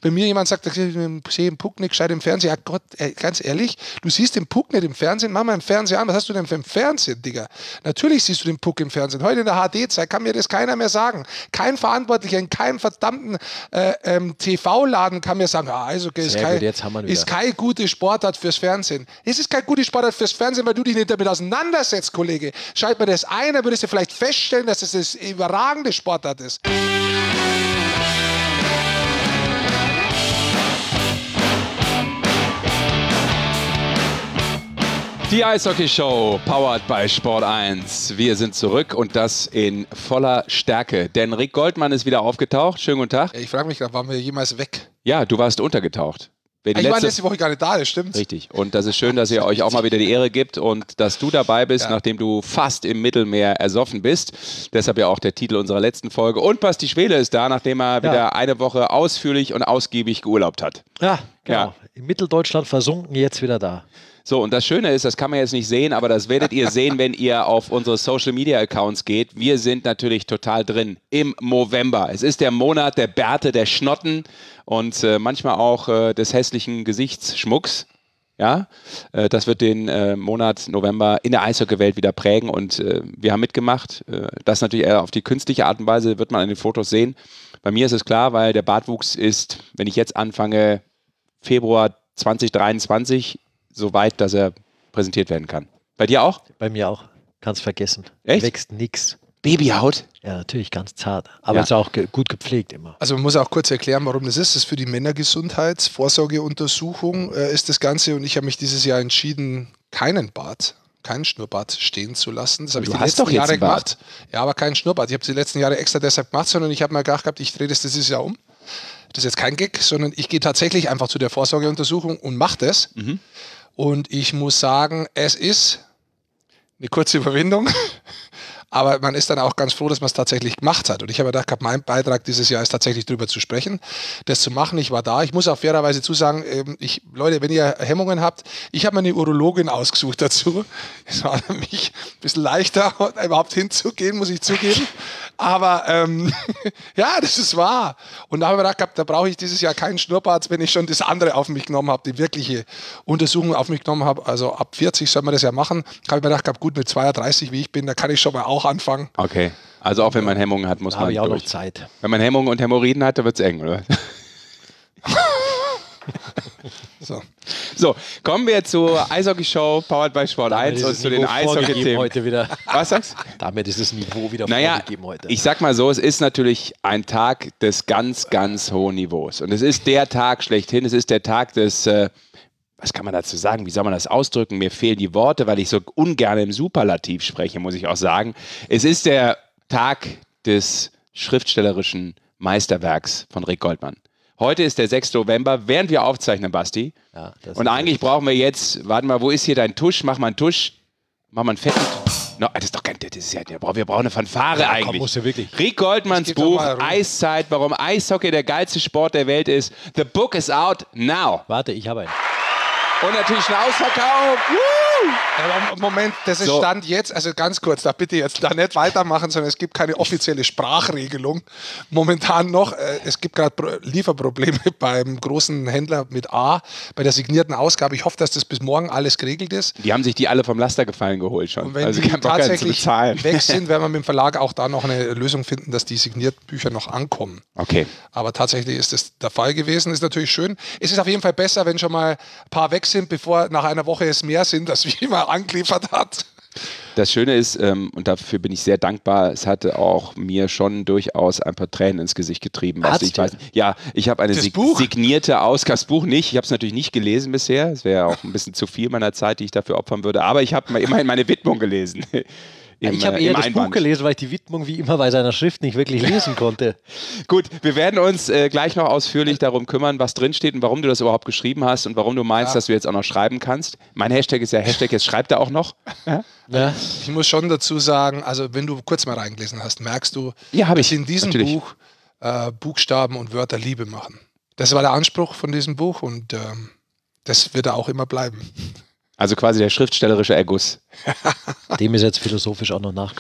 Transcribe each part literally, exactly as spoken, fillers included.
Wenn mir jemand sagt, ich sehe den Puck nicht gescheit im Fernsehen, ja Gott, ey, ganz ehrlich, du siehst den Puck nicht im Fernsehen, mach mal im Fernsehen an, was hast du denn für im Fernsehen, Digga? Natürlich siehst du den Puck im Fernsehen. Heute in der H D-Zeit kann mir das keiner mehr sagen. Kein Verantwortlicher in keinem verdammten äh, ähm, T V-Laden kann mir sagen, ah, also okay, ist, kein, gut, ist keine gute Sportart fürs Fernsehen. Es ist keine gute Sportart fürs Fernsehen, weil du dich nicht damit auseinandersetzt, Kollege. Schalt mir das ein, dann würdest du vielleicht feststellen, dass es das überragende Sportart ist. Die Eishockey-Show, powered by Sport eins. Wir sind zurück und das in voller Stärke. Denn Rick Goldmann ist wieder aufgetaucht. Schönen guten Tag. Ich frage mich gerade, waren wir jemals weg? Ja, du warst untergetaucht. Ich letzte... war letzte Woche gar nicht da, das stimmt. Richtig. Und das ist schön, dass ihr euch auch mal wieder die Ehre gibt und dass du dabei bist, ja. nachdem du fast im Mittelmeer ersoffen bist. Deshalb ja auch der Titel unserer letzten Folge. Und Basti Schwele ist da, nachdem er ja. wieder eine Woche ausführlich und ausgiebig geurlaubt hat. Ja, genau. Ja. In Mitteldeutschland versunken, jetzt wieder da. So, und das Schöne ist, das kann man jetzt nicht sehen, aber das werdet ihr sehen, wenn ihr auf unsere Social-Media-Accounts geht. Wir sind natürlich total drin im Movember. Es ist der Monat der Bärte, der Schnotten und äh, manchmal auch äh, des hässlichen Gesichtsschmucks. Ja, äh, das wird den äh, Monat November in der Eishockey-Welt wieder prägen und äh, wir haben mitgemacht. Äh, das natürlich eher auf die künstliche Art und Weise, wird man an den Fotos sehen. Bei mir ist es klar, weil der Bartwuchs ist, wenn ich jetzt anfange, Februar zwanzig dreiundzwanzig, so weit, dass er präsentiert werden kann. Bei dir auch? Bei mir auch. Kannst vergessen. Echt? Wächst nix. Babyhaut? Ja, natürlich ganz zart. Aber ja. ist auch ge- gut gepflegt immer. Also man muss auch kurz erklären, warum das ist. Das ist für die Männergesundheitsvorsorgeuntersuchung äh, ist das Ganze. Und ich habe mich dieses Jahr entschieden, keinen Bart, keinen Schnurrbart stehen zu lassen. Das habe ich die letzten Jahre gemacht. Ja, aber keinen Schnurrbart. Ich habe es die letzten Jahre extra deshalb gemacht, sondern ich habe mir gedacht gehabt, ich drehe das dieses Jahr um. Das ist jetzt kein Gag, sondern ich gehe tatsächlich einfach zu der Vorsorgeuntersuchung und mache das. Mhm. Und ich muss sagen, es ist eine kurze Überwindung, aber man ist dann auch ganz froh, dass man es tatsächlich gemacht hat. Und ich habe gedacht, mein Beitrag dieses Jahr ist tatsächlich darüber zu sprechen, das zu machen. Ich war da. Ich muss auch fairerweise zusagen, ich, Leute, wenn ihr Hemmungen habt, ich habe mir eine Urologin ausgesucht dazu. Es war für mich ein bisschen leichter, überhaupt hinzugehen, muss ich zugeben. Aber ähm, ja, das ist wahr. Und da habe ich mir gedacht, da brauche ich dieses Jahr keinen Schnurrbart, wenn ich schon das andere auf mich genommen habe, die wirkliche Untersuchung auf mich genommen habe. Also ab vierzig soll man das ja machen. Da habe ich mir gedacht, gut, mit zweiunddreißig, wie ich bin, da kann ich schon mal auch anfangen. Okay, also auch wenn man Hemmungen hat, muss da man habe ich auch durch. noch Zeit. Wenn man Hemmungen und Hämorrhoiden hat, dann wird es eng, oder? So. So, kommen wir zur Eishockey-Show, powered by Sport eins und zu den Eishockey-Themen. heute wieder. Was sagst du? Damit ist das Niveau wieder naja, vorgegeben heute. Ich sag mal so, es ist natürlich ein Tag des ganz, ganz hohen Niveaus. Und es ist der Tag schlechthin, es ist der Tag des, äh, was kann man dazu sagen, wie soll man das ausdrücken? Mir fehlen die Worte, weil ich so ungern im Superlativ spreche, muss ich auch sagen. Es ist der Tag des schriftstellerischen Meisterwerks von Rick Goldmann. Heute ist der sechste November, während wir aufzeichnen, Basti. Ja, und eigentlich brauchen wir jetzt, warte mal, wo ist hier dein Tusch? Mach mal einen Tusch. Mach mal einen fetten. No, das ist doch kein, das ist ja, wir brauchen eine Fanfare ja, eigentlich. Komm, muss ja wirklich. Rick Goldmanns Buch, Eiszeit, warum Eishockey der geilste Sport der Welt ist. The book is out now. Warte, ich habe einen. Und natürlich ein Ausverkauf. Woo! Ja, Moment, das ist so. Stand jetzt, also ganz kurz, da bitte jetzt da nicht weitermachen, sondern es gibt keine offizielle Sprachregelung. Momentan noch, äh, es gibt gerade Lieferprobleme beim großen Händler mit A, bei der signierten Ausgabe. Ich hoffe, dass das bis morgen alles geregelt ist. Die haben sich die alle vom Laster gefallen geholt schon. Und wenn also die tatsächlich weg sind, werden wir mit dem Verlag auch da noch eine Lösung finden, dass die signierten Bücher noch ankommen. Okay. Aber tatsächlich ist das der Fall gewesen, ist natürlich schön. Es ist auf jeden Fall besser, wenn schon mal ein paar weg sind, bevor nach einer Woche es mehr sind, als wie man angeliefert hat. Das Schöne ist, ähm, und dafür bin ich sehr dankbar, es hatte auch mir schon durchaus ein paar Tränen ins Gesicht getrieben. Was ich weiß, ja, ich habe eine sig- signierte Ausgabe, das Buch nicht, ich habe es natürlich nicht gelesen bisher, es wäre auch ein bisschen zu viel meiner Zeit, die ich dafür opfern würde, aber ich habe immerhin meine Widmung gelesen. Im, ich habe äh, eher das Einband. Buch gelesen, weil ich die Widmung wie immer bei seiner Schrift nicht wirklich lesen konnte. Gut, wir werden uns äh, gleich noch ausführlich darum kümmern, was drinsteht und warum du das überhaupt geschrieben hast und warum du meinst, ja. dass du jetzt auch noch schreiben kannst. Mein Hashtag ist ja Hashtag, jetzt schreibt er auch noch. Ja? Ja. Ich muss schon dazu sagen, also wenn du kurz mal reingelesen hast, merkst du, ja, hab dass ich. in diesem Natürlich. Buch äh, Buchstaben und Wörter Liebe machen. Das war der Anspruch von diesem Buch und ähm, das wird er auch immer bleiben. Also quasi der schriftstellerische Erguss. Dem ist jetzt philosophisch auch noch nachgekommen.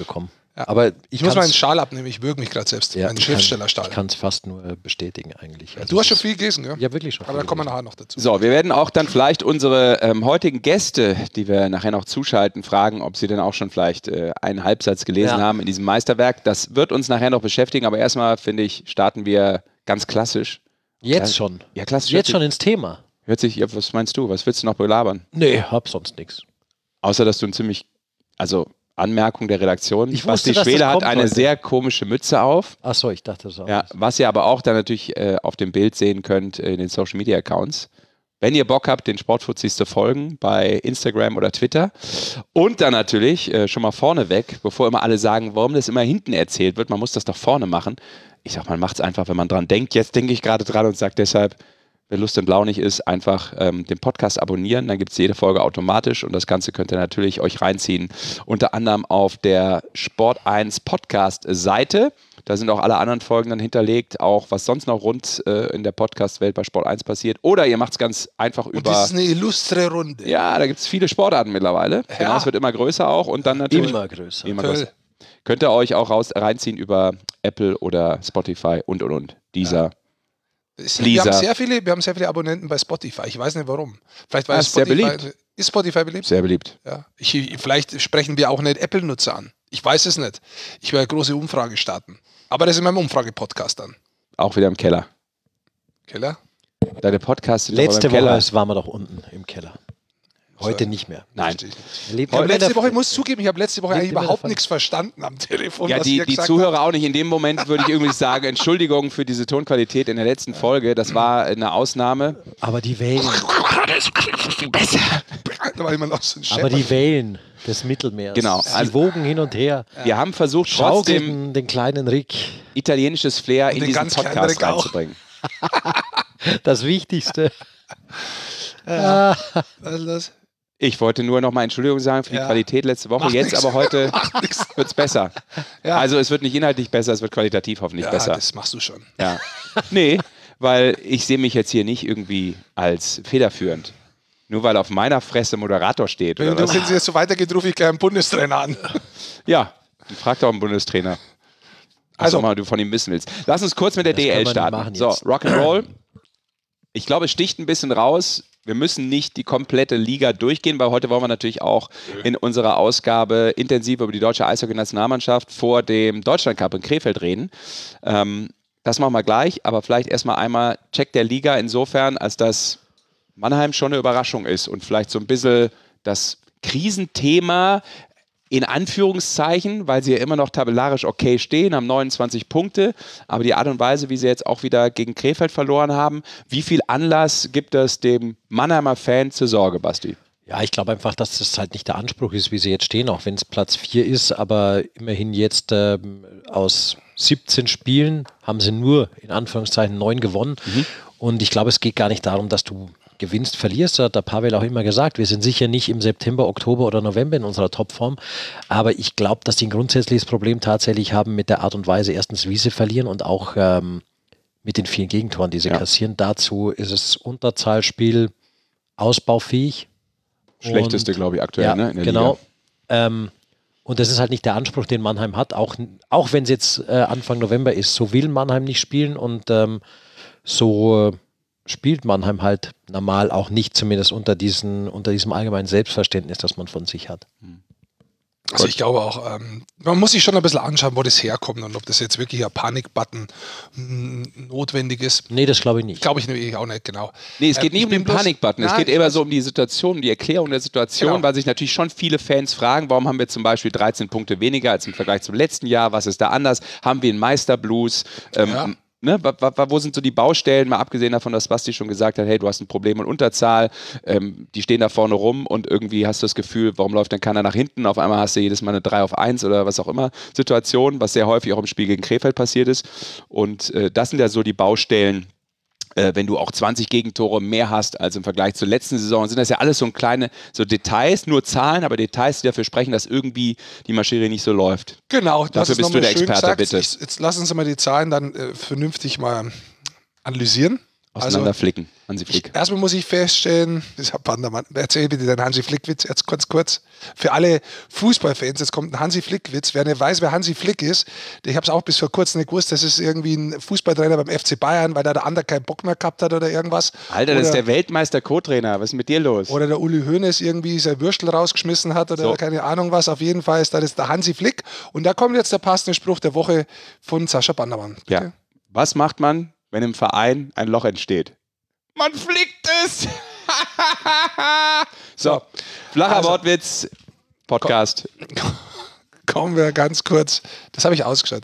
Ja. Aber ich, ich muss meinen Schal abnehmen, ich würge mich gerade selbst. Ja, meinen Schriftstellerstahl. Ich kann es fast nur bestätigen eigentlich. Also du hast schon viel gelesen, ja? Ja, wirklich schon. Aber da kommen wir nachher noch dazu. So, wir werden auch dann vielleicht unsere ähm, heutigen Gäste, die wir nachher noch zuschalten, fragen, ob sie denn auch schon vielleicht äh, einen Halbsatz gelesen ja. haben in diesem Meisterwerk. Das wird uns nachher noch beschäftigen, aber erstmal, finde ich, starten wir ganz klassisch. Jetzt schon? Ja, klassisch. Jetzt schon ins Thema? Hört sich, ja, was meinst du? Was willst du noch belabern? Nee, hab sonst nichts. Außer, dass du ein ziemlich, also Anmerkung der Redaktion. Ich Basti wusste, Schwele hat kommt eine heute. sehr komische Mütze auf. Ach so, ich dachte so. Ja, was ihr aber auch dann natürlich äh, auf dem Bild sehen könnt äh, in den Social Media Accounts. Wenn ihr Bock habt, den Sportfuzis zu folgen bei Instagram oder Twitter. Und dann natürlich äh, schon mal vorneweg, bevor immer alle sagen, warum das immer hinten erzählt wird, man muss das doch vorne machen. Ich sag, man macht es einfach, wenn man dran denkt. Jetzt denke ich gerade dran und sage deshalb, wer Lust und Launig ist, einfach ähm, den Podcast abonnieren. Dann gibt es jede Folge automatisch und das Ganze könnt ihr natürlich euch reinziehen. Unter anderem auf der Sport eins Podcast-Seite. Da sind auch alle anderen Folgen dann hinterlegt, auch was sonst noch rund äh, in der Podcast-Welt bei Sport eins passiert. Oder ihr macht es ganz einfach und über... das ist eine illustre Runde. Ja, da gibt es viele Sportarten mittlerweile. Ja. Genau, es wird immer größer auch. Und dann natürlich... Immer größer. Immer größer. Könnt ihr euch auch raus, reinziehen über Apple oder Spotify und und und. Dieser... Ja. Wir haben, sehr viele, wir haben sehr viele Abonnenten bei Spotify. Ich weiß nicht warum. Vielleicht weil ja, Spotify, sehr beliebt. Ist Spotify beliebt? Sehr beliebt. Ja. Ich, vielleicht sprechen wir auch nicht Apple-Nutzer an. Ich weiß es nicht. Ich werde eine große Umfrage starten. Aber das ist in meinem Umfrage-Podcast dann. Auch wieder im Keller. Keller? Deine Podcasts sind Letzte im Keller. Woche waren wir doch unten im Keller. Heute nicht mehr. Nein. Ich habe letzte Woche, ich muss zugeben, ich habe letzte Woche eigentlich überhaupt nichts verstanden am Telefon. Ja, was die, ihr die gesagt Zuhörer habt. auch nicht. In dem Moment würde ich irgendwie sagen, Entschuldigung für diese Tonqualität in der letzten Folge. Das war eine Ausnahme. Aber die Wellen. Besser. Da war immer noch so ein Aber die Wellen des Mittelmeers. Genau. Sie Also- wogen hin und her. Wir haben versucht, trotzdem Schaukelten den kleinen Rick. italienisches Flair Und in den diesen ganz kleinen Podcast Rick auch. reinzubringen. Das Wichtigste. Was ist das? Ich wollte nur nochmal Entschuldigung sagen für die Ja. Qualität letzte Woche. Macht Jetzt nix. aber heute Macht nix. wird es besser. Ja. Also es wird nicht inhaltlich besser, es wird qualitativ hoffentlich Ja, besser. das machst du schon. Ja. Nee, weil ich sehe mich jetzt hier nicht irgendwie als federführend. Nur weil auf meiner Fresse Moderator steht. Wenn Oder du was? wenn sie jetzt so weitergeht, rufe ich gleich einen Bundestrainer an. Ja, dann frag doch einen Bundestrainer. Was Also- auch immer du von ihm wissen willst. Lass uns kurz mit der Das D L können wir nicht starten. machen So, jetzt. Rock'n'Roll. Ich glaube, es sticht ein bisschen raus. Wir müssen nicht die komplette Liga durchgehen, weil heute wollen wir natürlich auch in unserer Ausgabe intensiv über die deutsche Eishockey-Nationalmannschaft vor dem Deutschlandcup in Krefeld reden. Ähm, das machen wir gleich, aber vielleicht erstmal einmal Check der Liga insofern, als dass Mannheim schon eine Überraschung ist und vielleicht so ein bisschen das Krisenthema in Anführungszeichen, weil sie ja immer noch tabellarisch okay stehen, haben neunundzwanzig Punkte, aber die Art und Weise, wie sie jetzt auch wieder gegen Krefeld verloren haben, wie viel Anlass gibt es dem Mannheimer Fan zur Sorge, Basti? Ja, ich glaube einfach, dass das halt nicht der Anspruch ist, wie sie jetzt stehen, auch wenn es Platz vier ist, aber immerhin jetzt ähm, aus siebzehn Spielen haben sie nur in Anführungszeichen neun gewonnen. Mhm. Und ich glaube, es geht gar nicht darum, dass du gewinnst, verlierst, hat der Pavel auch immer gesagt. Wir sind sicher nicht im September, Oktober oder November in unserer Topform, aber ich glaube, dass die ein grundsätzliches Problem tatsächlich haben mit der Art und Weise, erstens, wie sie verlieren und auch ähm, mit den vielen Gegentoren, die sie Ja. kassieren. Dazu ist es Unterzahlspiel ausbaufähig. Schlechteste, Und- glaube ich, aktuell ja, ne, in der genau. Liga. Ähm, und das ist halt nicht der Anspruch, den Mannheim hat, auch, auch wenn es jetzt äh, Anfang November ist. So will Mannheim nicht spielen und ähm, so äh, spielt Mannheim halt normal auch nicht, zumindest unter, diesen, unter diesem allgemeinen Selbstverständnis, das man von sich hat. Also ich glaube auch, ähm, man muss sich schon ein bisschen anschauen, wo das herkommt und ob das jetzt wirklich ein Panikbutton mh, notwendig ist. Nee, das glaube ich nicht. Glaube ich nämlich auch nicht, genau. Nee, es geht Ähm, nicht ich um bin den bloß- Panikbutton, es Nein, geht ich eher weiß. so um die Situation, um die Erklärung der Situation, Genau. weil sich natürlich schon viele Fans fragen, warum haben wir zum Beispiel dreizehn Punkte weniger als im Vergleich zum letzten Jahr, was ist da anders, haben wir einen Meisterblues, ähm, Ja. ne, wa- wa- wo sind so die Baustellen, mal abgesehen davon, dass Basti schon gesagt hat, hey, du hast ein Problem mit Unterzahl, ähm, die stehen da vorne rum und irgendwie hast du das Gefühl, warum läuft denn keiner nach hinten, auf einmal hast du jedes Mal eine drei auf eins oder was auch immer Situation, was sehr häufig auch im Spiel gegen Krefeld passiert ist und äh, das sind ja so die Baustellen, äh, wenn du auch zwanzig Gegentore mehr hast als im Vergleich zur letzten Saison, sind das ja alles so kleine so Details, nur Zahlen, aber Details, die dafür sprechen, dass irgendwie die Maschinerie nicht so läuft. Genau, das Dafür ist bist nochmal du der schön Experte, gesagt. bitte. Ich, jetzt lass uns mal die Zahlen dann äh, vernünftig mal analysieren. Auseinanderflicken, also, Hansi Flick. Ich, erstmal muss ich feststellen, das hat Pandermann, erzähl bitte den Hansi Flick-Witz jetzt kurz, kurz. Für alle Fußballfans, jetzt kommt ein Hansi Flick-Witz. Wer nicht weiß, wer Hansi Flick ist, ich habe es auch bis vor kurzem nicht gewusst, das ist irgendwie ein Fußballtrainer beim F C Bayern, weil da der andere keinen Bock mehr gehabt hat oder irgendwas. Alter, oder, das ist der Weltmeister-Co-Trainer, was ist mit dir los? Oder der Uli Hoeneß irgendwie sein Würstel rausgeschmissen hat oder so. Keine Ahnung was. Auf jeden Fall ist das der Hansi Flick. Und da kommt jetzt der passende Spruch der Woche von Sascha Bandermann. Bitte. Ja. Was macht man, wenn im Verein ein Loch entsteht? Man flickt es! So, flacher also, Wortwitz, Podcast. Komm, kommen wir ganz kurz. Das habe ich ausgeschaltet.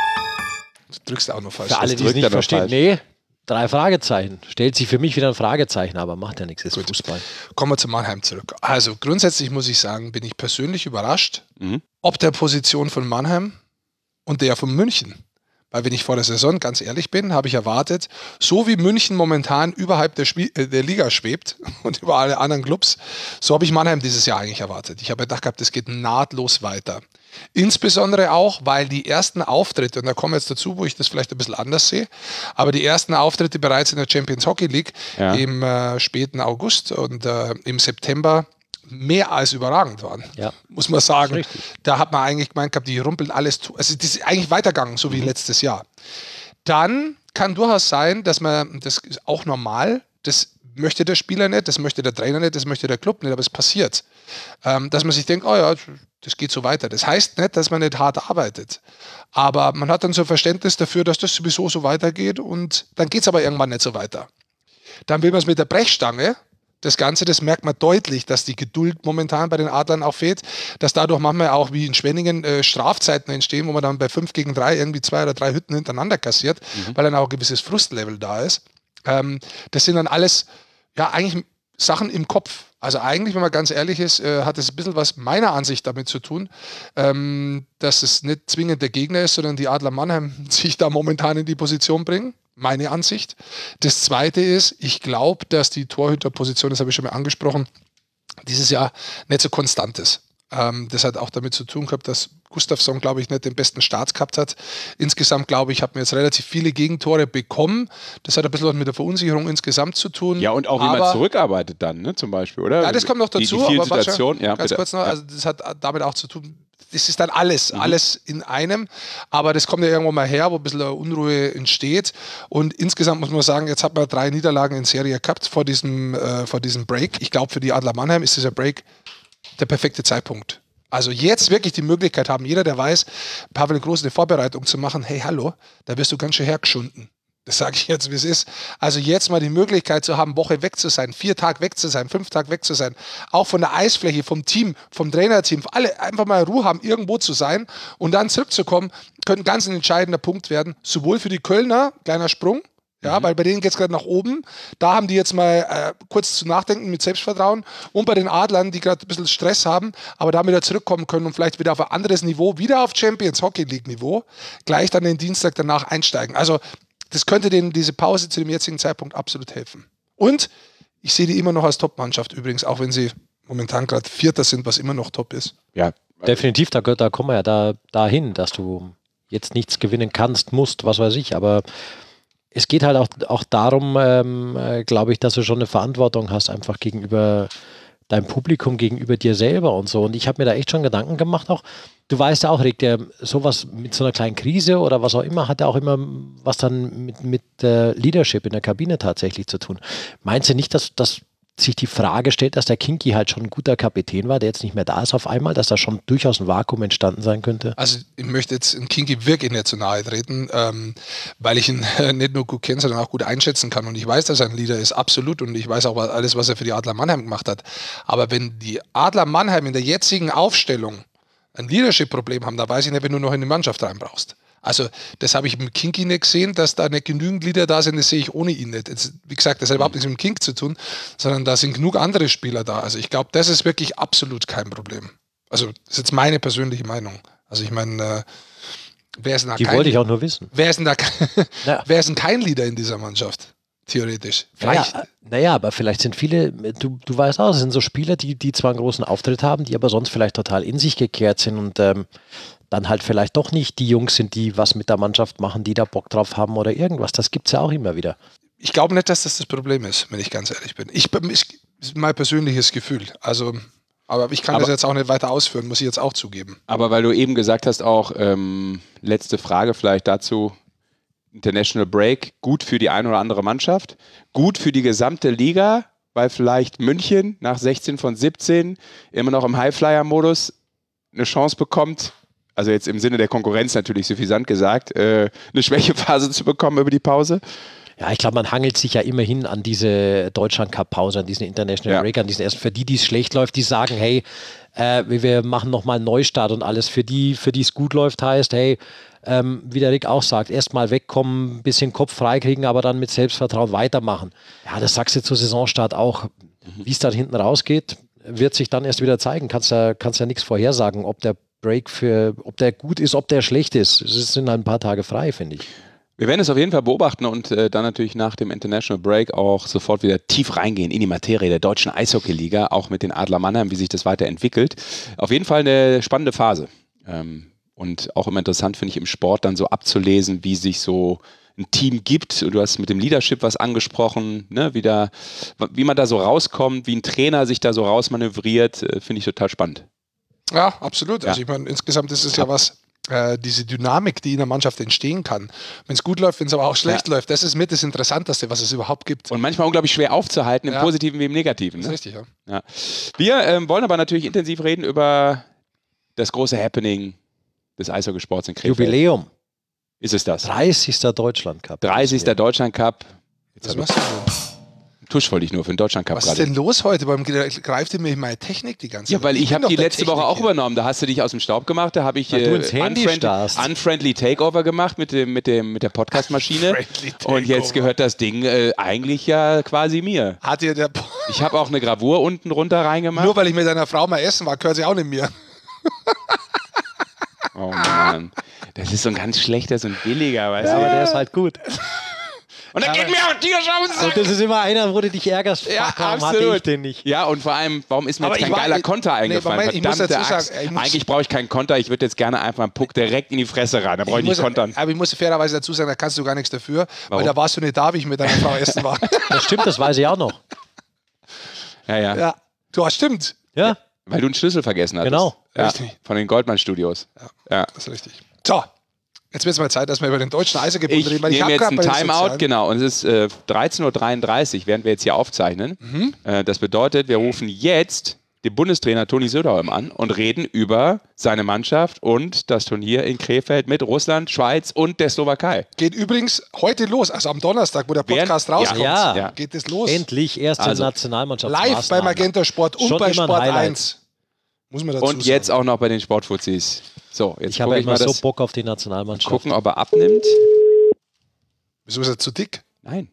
Du drückst auch noch falsch. Für alle, die es nicht verstehen, nee, drei Fragezeichen. Stellt sich für mich wieder ein Fragezeichen, aber macht ja nichts, ist Gut. Fußball. Kommen wir zu Mannheim zurück. Also grundsätzlich muss ich sagen, bin ich persönlich überrascht, mhm. ob der Position von Mannheim und der von München. Weil wenn ich vor der Saison ganz ehrlich bin, habe ich erwartet, so wie München momentan überhalb der, Spie- äh, der Liga schwebt und über alle anderen Clubs, so habe ich Mannheim dieses Jahr eigentlich erwartet. Ich habe gedacht gehabt, es geht nahtlos weiter. Insbesondere auch, weil die ersten Auftritte, und da kommen wir jetzt dazu, wo ich das vielleicht ein bisschen anders sehe, aber die ersten Auftritte bereits in der Champions Hockey League ja. im äh, späten August und äh, im September mehr als überragend waren, ja. muss man sagen. Da hat man eigentlich gemeint gehabt, die rumpeln alles, zu. Also das ist eigentlich weitergegangen, so wie mhm. letztes Jahr. Dann kann durchaus sein, dass man, das ist auch normal, das möchte der Spieler nicht, das möchte der Trainer nicht, das möchte der Club nicht, aber es passiert. Ähm, dass man sich denkt, oh ja, das geht so weiter. Das heißt nicht, dass man nicht hart arbeitet, aber man hat dann so Verständnis dafür, dass das sowieso so weitergeht und dann geht es aber irgendwann nicht so weiter. Dann will man es mit der Brechstange. Das Ganze, das merkt man deutlich, dass die Geduld momentan bei den Adlern auch fehlt, dass dadurch manchmal auch wie in Schwenningen äh, Strafzeiten entstehen, wo man dann bei fünf gegen drei irgendwie zwei oder drei Hütten hintereinander kassiert, mhm. weil dann auch ein gewisses Frustlevel da ist. Ähm, das sind dann alles, ja, eigentlich Sachen im Kopf. Also eigentlich, wenn man ganz ehrlich ist, äh, hat es ein bisschen was meiner Ansicht damit zu tun, ähm, dass es nicht zwingend der Gegner ist, sondern die Adler Mannheim sich da momentan in die Position bringen. Meine Ansicht. Das Zweite ist, ich glaube, dass die Torhüterposition, das habe ich schon mal angesprochen, dieses Jahr nicht so konstant ist. Ähm, das hat auch damit zu tun gehabt, dass Gustafsson, glaube ich, nicht den besten Start gehabt hat. Insgesamt, glaube ich, hat man jetzt relativ viele Gegentore bekommen. Das hat ein bisschen was mit der Verunsicherung insgesamt zu tun. Ja, und auch wie man zurückarbeitet dann, ne, zum Beispiel, oder? Ja, das kommt noch dazu. Die, die aber Situation, schon, ja, ganz bitte. kurz noch, ja. also das hat damit auch zu tun, das ist dann alles, mhm. alles in einem, aber das kommt ja irgendwo mal her, wo ein bisschen Unruhe entsteht und insgesamt muss man sagen, jetzt hat man drei Niederlagen in Serie gehabt vor diesem, äh, vor diesem Break. Ich glaube, für die Adler Mannheim ist dieser Break der perfekte Zeitpunkt. Also jetzt wirklich die Möglichkeit haben, jeder, der weiß, Pavel Groß eine Vorbereitung zu machen, hey, hallo, da wirst du ganz schön hergeschunden. Das sage ich jetzt, wie es ist. Also jetzt mal die Möglichkeit zu haben, Woche weg zu sein, vier Tage weg zu sein, fünf Tage weg zu sein, auch von der Eisfläche, vom Team, vom Trainerteam, alle einfach mal Ruhe haben, irgendwo zu sein und dann zurückzukommen, könnte ein ganz entscheidender Punkt werden, sowohl für die Kölner, kleiner Sprung, ja, mhm. weil bei denen geht es gerade nach oben, da haben die jetzt mal äh, kurz zu nachdenken mit Selbstvertrauen und bei den Adlern, die gerade ein bisschen Stress haben, aber da wieder zurückkommen können und vielleicht wieder auf ein anderes Niveau, wieder auf Champions Hockey League Niveau, gleich dann den Dienstag danach einsteigen. Also das könnte denen diese Pause zu dem jetzigen Zeitpunkt absolut helfen. Und ich sehe die immer noch als Top-Mannschaft übrigens, auch wenn sie momentan gerade Vierter sind, was immer noch top ist. Ja, definitiv, da, da kommen wir ja da, dahin, dass du jetzt nichts gewinnen kannst, musst, was weiß ich, aber es geht halt auch, auch darum, ähm, äh, glaube ich, dass du schon eine Verantwortung hast, einfach gegenüber deinem Publikum, gegenüber dir selber und so. Und ich habe mir da echt schon Gedanken gemacht auch. Du weißt ja auch, Rick, der sowas mit so einer kleinen Krise oder was auch immer, hat ja auch immer was dann mit, mit äh, Leadership in der Kabine tatsächlich zu tun. Meinst du nicht, dass, dass sich die Frage stellt, dass der Kinky halt schon ein guter Kapitän war, der jetzt nicht mehr da ist auf einmal, dass da schon durchaus ein Vakuum entstanden sein könnte? Also ich möchte jetzt in Kinky wirklich nicht zu nahe treten, ähm, weil ich ihn äh, nicht nur gut kenne, sondern auch gut einschätzen kann und ich weiß, dass er ein Leader ist, absolut, und ich weiß auch alles, was er für die Adler Mannheim gemacht hat. Aber wenn die Adler Mannheim in der jetzigen Aufstellung ein Leadership-Problem haben, da weiß ich nicht, wenn du noch in die Mannschaft rein brauchst. Also das habe ich mit Kinky nicht gesehen, dass da nicht genügend Lieder da sind, das sehe ich ohne ihn nicht. Jetzt, wie gesagt, das hat überhaupt nichts mit dem Kink zu tun, sondern da sind genug andere Spieler da. Also ich glaube, das ist wirklich absolut kein Problem. Also das ist jetzt meine persönliche Meinung. Also ich meine, äh, wer ist denn da Die kein, wollte ich auch nur wissen. Wer ist denn da ja. wer ist denn kein Leader in dieser Mannschaft? Theoretisch. Vielleicht. Naja, naja, aber vielleicht sind viele, du, du weißt auch, es sind so Spieler, die, die zwar einen großen Auftritt haben, die aber sonst vielleicht total in sich gekehrt sind und ähm, dann halt vielleicht doch nicht die Jungs sind, die was mit der Mannschaft machen, die da Bock drauf haben oder irgendwas. Das gibt es ja auch immer wieder. Ich glaube nicht, dass das das Problem ist, wenn ich ganz ehrlich bin. Ich, ich ist mein persönliches Gefühl. Also, aber ich kann aber, das jetzt auch nicht weiter ausführen, muss ich jetzt auch zugeben. Aber weil du eben gesagt hast, auch ähm, letzte Frage vielleicht dazu, International Break, gut für die eine oder andere Mannschaft, gut für die gesamte Liga, weil vielleicht München nach sechzehn von siebzehn immer noch im Highflyer-Modus eine Chance bekommt, also jetzt im Sinne der Konkurrenz natürlich suffisant gesagt, äh, eine Schwächephase zu bekommen über die Pause. Ja, ich glaube, man hangelt sich ja immerhin an diese Deutschland-Cup-Pause, an diesen International Break, ja. an diesen ersten. Für die, die es schlecht läuft, die sagen, hey, äh, wir machen nochmal einen Neustart und alles. Für die, für die es gut läuft, heißt, hey, ähm, wie der Rick auch sagt, erstmal wegkommen, ein bisschen Kopf freikriegen, aber dann mit Selbstvertrauen weitermachen. Ja, das sagst du zu Saisonstart auch. Wie es dann hinten rausgeht, wird sich dann erst wieder zeigen. Kannst ja, kannst ja nichts vorhersagen, ob der Break für, ob der gut ist, ob der schlecht ist. Es sind halt ein paar Tage frei, finde ich. Wir werden es auf jeden Fall beobachten und äh, dann natürlich nach dem International Break auch sofort wieder tief reingehen in die Materie der deutschen Eishockey-Liga, auch mit den Adler Mannheim, wie sich das weiterentwickelt. Auf jeden Fall eine spannende Phase. Ähm, und auch immer interessant, finde ich, im Sport dann so abzulesen, wie sich so ein Team gibt. Du hast mit dem Leadership was angesprochen, ne? wie, da, wie man da so rauskommt, wie ein Trainer sich da so rausmanövriert, äh, finde ich total spannend. Ja, absolut. Ja. Also ich meine, insgesamt ist es ja was, äh, diese Dynamik, die in der Mannschaft entstehen kann. Wenn es gut läuft, wenn es aber auch schlecht ja. läuft, das ist mit das Interessanteste, was es überhaupt gibt. Und manchmal unglaublich schwer aufzuhalten, im ja. Positiven wie im Negativen. Ne? Das ist richtig, ja. ja. Wir ähm, wollen aber natürlich intensiv reden über das große Happening des Eishockeysports in Krefeld. Jubiläum. Ist es das? dreißigster Deutschland-Cup. dreißigster Deutschland-Cup. Was machst du denn? Tusch wollte ich nur für den Deutschland-Cup. Was ist denn los heute? Warum greift ihr mir meine Technik die ganze Zeit? Ja, weil ich, ich habe die letzte Woche auch hier. übernommen. Da hast du dich aus dem Staub gemacht. Da habe ich äh, unfriendly, unfriendly Takeover gemacht mit, dem, mit, dem, mit der Podcast-Maschine. Und jetzt gehört das Ding äh, eigentlich ja quasi mir. Hat ihr der ich habe auch eine Gravur unten runter reingemacht. Nur weil ich mit deiner Frau mal essen war, gehört sie auch nicht mir. Oh Mann. Das ist so ein ganz schlechter, so ein billiger, weißt ja, du? Aber der ist halt gut. Und dann geht mir auch Tier schauen. Und das ist immer einer, wo du dich ärgerst. Ja, fuck, warum absolut. hatte ich den nicht? Ja, und vor allem, warum ist mir aber jetzt kein geiler Konter eingefallen? Nee, Moment, Verdammte sagen, Axt. Eigentlich brauche ich keinen Konter. Ich würde jetzt gerne einfach einen Puck direkt in die Fresse rein. Da brauche ich, ich nicht muss, kontern. Aber ich muss fairerweise dazu sagen, da kannst du gar nichts dafür. Warum? Weil da warst du nicht da, wie ich mit deiner Frau essen war. Das stimmt, das weiß ich auch noch. Ja, ja. Ja, du hast stimmt. Ja. ja. Weil du einen Schlüssel vergessen hattest. Genau. Ja, richtig. Von den Goldman Studios. Ja, ja, das ist richtig. So. Jetzt wird es mal Zeit, dass wir über den deutschen Eishockey-Bund reden. Ich nehme jetzt ein Timeout, genau, und es ist äh, dreizehn Uhr dreiunddreißig, während wir jetzt hier aufzeichnen. Mhm. Äh, das bedeutet, wir rufen jetzt den Bundestrainer Toni Söderholm an und reden über seine Mannschaft und das Turnier in Krefeld mit Russland, Schweiz und der Slowakei. Geht übrigens heute los, also am Donnerstag, wo der Podcast während, rauskommt, ja, ja. geht es los. Endlich erste also, Nationalmannschaftsmaßnahme. Live bei Magenta Sport und Schon bei Sport eins. Muss man dazu und jetzt sagen. auch noch bei den Sportfuzis. So, jetzt ich habe ich immer mal so das Bock auf die Nationalmannschaft. Gucken, ob er abnimmt. Wieso ist er zu dick? Nein.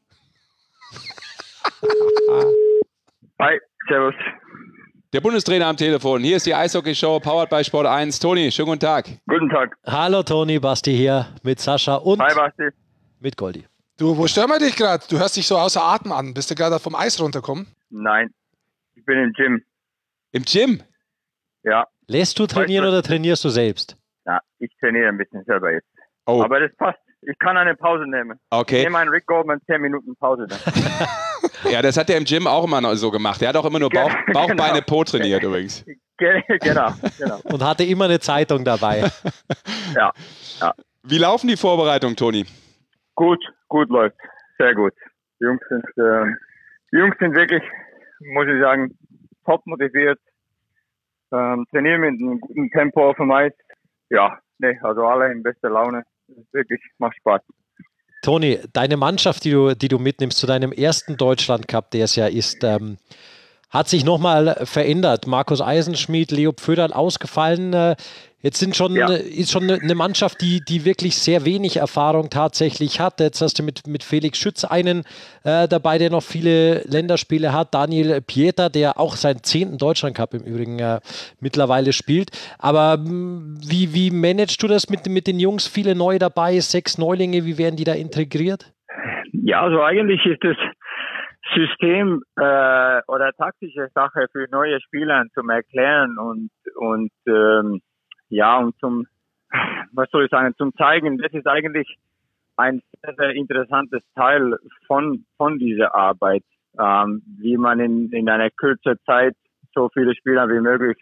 Hi, servus. Der Bundestrainer am Telefon. Hier ist die Eishockey-Show, powered by Sport eins. Toni, schönen guten Tag. Guten Tag. Hallo Toni, Basti hier mit Sascha und Hi, Basti. mit Goldi. Du, wo stören wir dich gerade? Du hörst dich so außer Atem an. Bist du gerade vom Eis runtergekommen? Nein, ich bin im Gym. Im Gym? Ja. Lässt du trainieren weißt du, oder trainierst du selbst? Ja, ich trainiere ein bisschen selber jetzt. Oh. Aber das passt. Ich kann eine Pause nehmen. Okay. Ich nehme einen Rick Goldman zehn Minuten Pause. Ja, das hat er im Gym auch immer so gemacht. Er hat auch immer nur Bauch, Bauch genau. Beine, Po trainiert übrigens. Genau, genau. Und hatte immer eine Zeitung dabei. Ja, ja. Wie laufen die Vorbereitungen, Toni? Gut, gut läuft. Sehr gut. Die Jungs sind, äh, die Jungs sind wirklich, muss ich sagen, top motiviert. Ähm, trainieren mit einem guten Tempo auf dem Eis. Ja, ne, also alle in bester Laune. Wirklich, macht Spaß. Toni, deine Mannschaft, die du, die du mitnimmst zu deinem ersten Deutschland-Cup, der es ja ist, ähm, hat sich nochmal verändert. Markus Eisenschmidt, Leo Pföderl ausgefallen. Äh, jetzt sind schon, ja. ist schon eine Mannschaft, die, die wirklich sehr wenig Erfahrung tatsächlich hat. Jetzt hast du mit, mit Felix Schütz einen äh, dabei, der noch viele Länderspiele hat. Daniel Pieter, der auch seinen zehnten Deutschland-Cup im Übrigen äh, mittlerweile spielt. Aber mh, wie, wie managst du das mit, mit den Jungs? Viele neue dabei, sechs Neulinge. Wie werden die da integriert? Ja, also eigentlich ist das System äh, oder taktische Sache für neue Spieler zum Erklären und und ähm, ja und zum was soll ich sagen zum Zeigen. Das ist eigentlich ein sehr, sehr interessantes Teil von, von dieser Arbeit, ähm, wie man in, in einer kürzer Zeit so viele Spieler wie möglich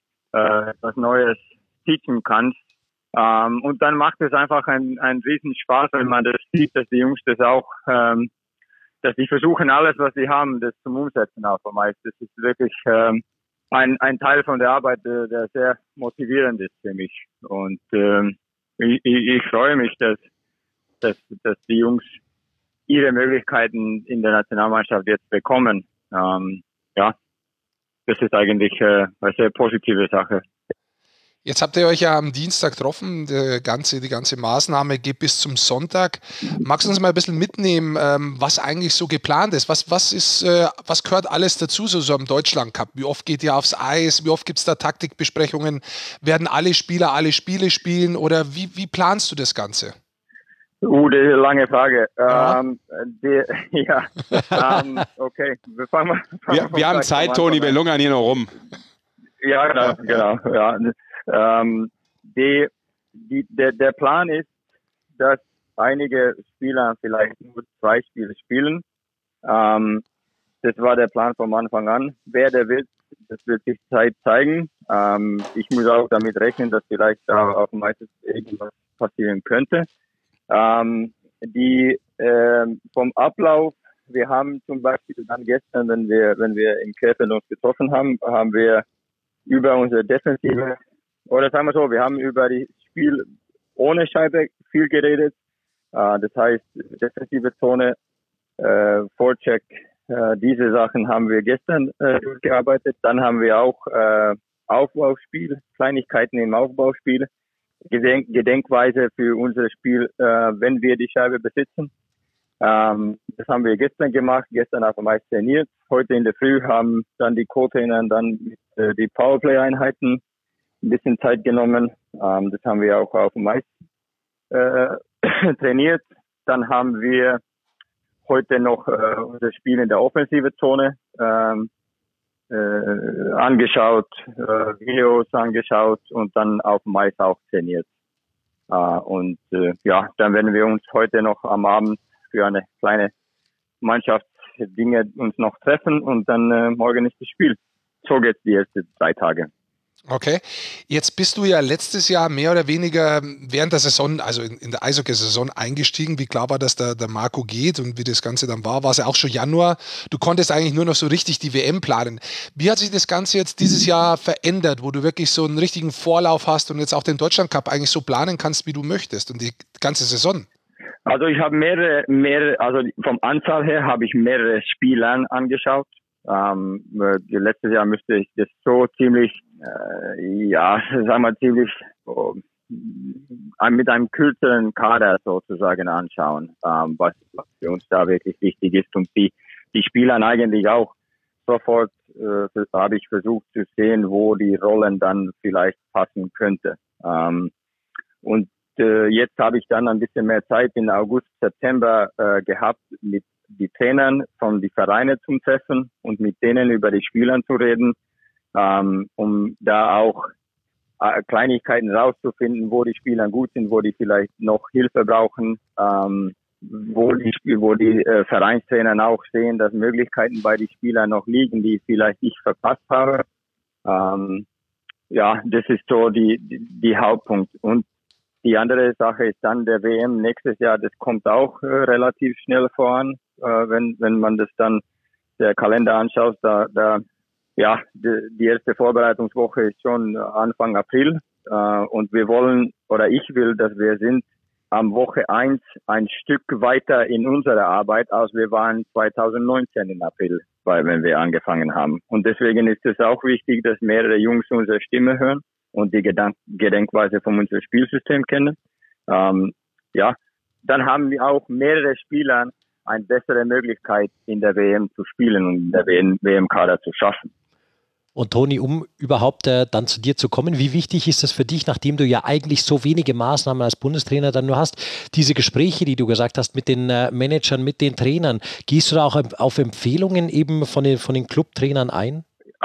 äh, etwas Neues teachen kann. Ähm, und dann macht es einfach einen, einen riesen Spaß, wenn man das sieht, dass die Jungs das auch, ähm, dass die versuchen, alles, was sie haben, das zum Umsetzen auf dem Eis. Das ist wirklich ähm, ein, ein Teil von der Arbeit, der, der sehr motivierend ist für mich. Und ähm, ich, ich, ich freue mich, dass, dass, dass die Jungs ihre Möglichkeiten in der Nationalmannschaft jetzt bekommen. Ähm, ja, das ist eigentlich äh, eine sehr positive Sache. Jetzt habt ihr euch ja am Dienstag getroffen, die ganze, die ganze Maßnahme geht bis zum Sonntag. Magst du uns mal ein bisschen mitnehmen, was eigentlich so geplant ist? Was, was, ist, was gehört alles dazu, so, so am Deutschland-Cup? Wie oft geht ihr aufs Eis? Wie oft gibt es da Taktikbesprechungen? Werden alle Spieler alle Spiele spielen? Oder wie, wie planst du das Ganze? Uh, das ist eine lange Frage. Ja, ähm, die, ja. ähm, okay. Wir, fangen mal, fangen wir, wir haben Zeit, Toni, wir lungern hier noch rum. Ja, genau, genau. Ja. Ähm, die, die, der, der Plan ist, dass einige Spieler vielleicht nur zwei Spiele spielen. Ähm, das war der Plan von Anfang an. Wer der wird, das wird sich Zeit zeigen. Ähm, ich muss auch damit rechnen, dass vielleicht da auf dem Eis irgendwas passieren könnte. Ähm, die äh, vom Ablauf, wir haben zum Beispiel dann gestern, wenn wir wenn wir im Krefeld uns getroffen haben, haben wir über unsere Defensive, oder sagen wir so, wir haben über das Spiel ohne Scheibe viel geredet. Äh, das heißt, defensive Zone, äh, Vorcheck, äh, diese Sachen haben wir gestern äh, durchgearbeitet. Dann haben wir auch äh, Aufbauspiel, Kleinigkeiten im Aufbauspiel. Gedenk- Gedenkweise für unser Spiel, äh, wenn wir die Scheibe besitzen. Ähm, das haben wir gestern gemacht, gestern auf dem Eis trainiert. Heute in der Früh haben dann die Co-Trainer dann mit, äh, die Powerplay-Einheiten ein bisschen Zeit genommen. Ähm, das haben wir auch auf dem Eis äh, trainiert. Dann haben wir heute noch äh, unser Spiel in der offensive Zone ähm, Äh, angeschaut, äh, Videos angeschaut und dann auf dem Eis auch trainiert. Äh, und äh, ja, dann werden wir uns heute noch am Abend für eine kleine Mannschaftsdinge uns noch treffen und dann äh, morgen ist das Spiel. So geht's die ersten drei Tage. Okay, jetzt bist du ja letztes Jahr mehr oder weniger während der Saison, also in, in der Eishockey-Saison eingestiegen. Wie klar war, dass der, der Marco geht und wie das Ganze dann war, war es ja auch schon Januar. Du konntest eigentlich nur noch so richtig die W M planen. Wie hat sich das Ganze jetzt dieses Jahr verändert, wo du wirklich so einen richtigen Vorlauf hast und jetzt auch den Deutschland-Cup eigentlich so planen kannst, wie du möchtest und die ganze Saison? Also ich habe mehrere, mehrere, also vom Anzahl her habe ich mehrere Spiele angeschaut. Ähm, letztes Jahr müsste ich das so ziemlich, äh, ja, sagen wir ziemlich oh, mit einem kürzeren Kader sozusagen anschauen, ähm, was, was für uns da wirklich wichtig ist. Und die, die Spieler eigentlich auch sofort äh, habe ich versucht zu sehen, wo die Rollen dann vielleicht passen könnte. Ähm, und äh, jetzt habe ich dann ein bisschen mehr Zeit in August, September äh, gehabt, mit die Trainern von die Vereine zum Treffen und mit denen über die Spieler zu reden, ähm, um da auch äh, Kleinigkeiten rauszufinden, wo die Spieler gut sind, wo die vielleicht noch Hilfe brauchen, ähm, wo die, wo die äh, Vereinstrainer auch sehen, dass Möglichkeiten bei den Spielern noch liegen, die vielleicht ich verpasst habe. Ähm, ja, das ist so die, die, die Hauptpunkt. Und die andere Sache ist dann der W M nächstes Jahr, das kommt auch äh, relativ schnell voran, äh, wenn wenn man das dann der Kalender anschaut, da da ja die, die erste Vorbereitungswoche ist schon Anfang April äh, und wir wollen oder ich will, dass wir sind am Woche eins ein Stück weiter in unserer Arbeit, als wir waren zwanzig neunzehn im April, weil wenn wir angefangen haben. Und deswegen ist es auch wichtig, dass mehrere Jungs unsere Stimme hören und die Gedank- Gedenkweise von unserem Spielsystem kennen. Ähm, ja, dann haben wir auch mehrere Spieler eine bessere Möglichkeit, in der W M zu spielen und in der W M-Kader zu schaffen. Und Toni, um überhaupt äh, dann zu dir zu kommen, wie wichtig ist es für dich, nachdem du ja eigentlich so wenige Maßnahmen als Bundestrainer dann nur hast, diese Gespräche, die du gesagt hast mit den äh, Managern, mit den Trainern, gehst du da auch auf Empfehlungen eben von den, von den Clubtrainern ein?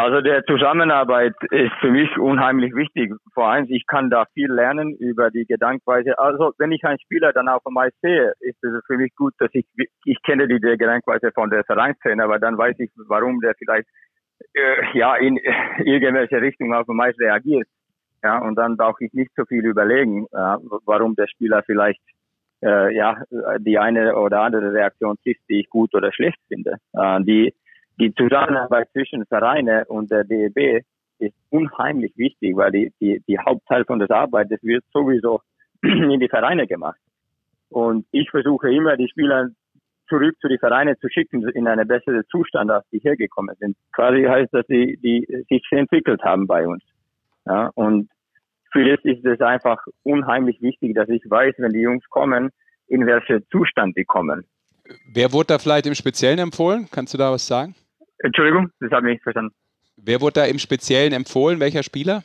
Also der Zusammenarbeit ist für mich unheimlich wichtig. Vor allem, ich kann da viel lernen über die Gedankweise. Also wenn ich einen Spieler dann auf einmal sehe, ist es für mich gut, dass ich, ich kenne die, die Gedankweise von der Vereinstrainer, aber dann weiß ich, warum der vielleicht äh, ja in irgendwelche Richtung auf einmal reagiert. Ja, und dann brauche ich nicht so viel überlegen, äh, warum der Spieler vielleicht äh, ja die eine oder andere Reaktion trifft, die ich gut oder schlecht finde. Äh, die Die Zusammenarbeit zwischen Vereine und der D E B ist unheimlich wichtig, weil die, die, die Hauptteil von der Arbeit, das wird sowieso in die Vereine gemacht. Und ich versuche immer, die Spieler zurück zu den Vereinen zu schicken, in einen besseren Zustand, als die hergekommen sind. Quasi heißt, dass sie die sich entwickelt haben bei uns. Ja, und für das ist es einfach unheimlich wichtig, dass ich weiß, wenn die Jungs kommen, in welchen Zustand die kommen. Wer wurde da vielleicht im Speziellen empfohlen? Kannst du da was sagen? Entschuldigung, das habe ich nicht verstanden. Wer wurde da im Speziellen empfohlen? Welcher Spieler?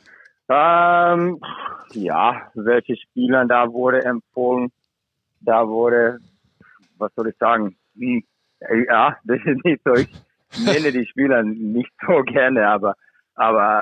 Ähm, ja, welche Spieler da wurde empfohlen? Da wurde, was soll ich sagen? Hm, ja, das ist nicht so. Ich nenne die Spieler nicht so gerne, aber, aber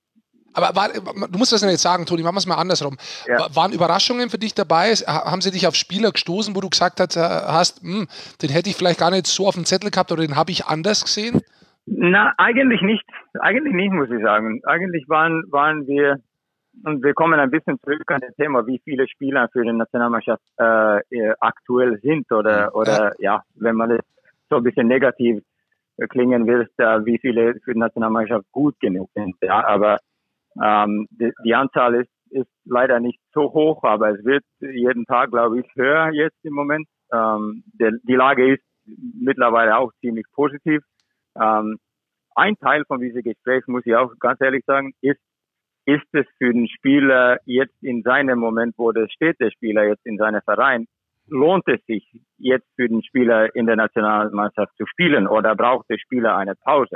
Aber war, du musst das ja jetzt sagen, Toni, machen wir es mal andersrum. Ja. Waren Überraschungen für dich dabei? Haben sie dich auf Spieler gestoßen, wo du gesagt hast, hm, den hätte ich vielleicht gar nicht so auf dem Zettel gehabt oder den habe ich anders gesehen? Na, eigentlich nicht. Eigentlich nicht, muss ich sagen. Eigentlich waren, waren wir, und wir kommen ein bisschen zurück an das Thema, wie viele Spieler für die Nationalmannschaft äh, aktuell sind oder, oder ja. ja, wenn man das so ein bisschen negativ klingen will, da, wie viele für die Nationalmannschaft gut genug sind. Ja, aber Ähm, die, die Anzahl ist, ist leider nicht so hoch, aber es wird jeden Tag, glaube ich, höher jetzt im Moment. Ähm, der, die Lage ist mittlerweile auch ziemlich positiv. Ähm, ein Teil von diesem Gespräch, muss ich auch ganz ehrlich sagen, ist, ist es für den Spieler jetzt in seinem Moment, wo der steht, der Spieler jetzt in seinem Verein, lohnt es sich jetzt für den Spieler in der Nationalmannschaft zu spielen oder braucht der Spieler eine Pause?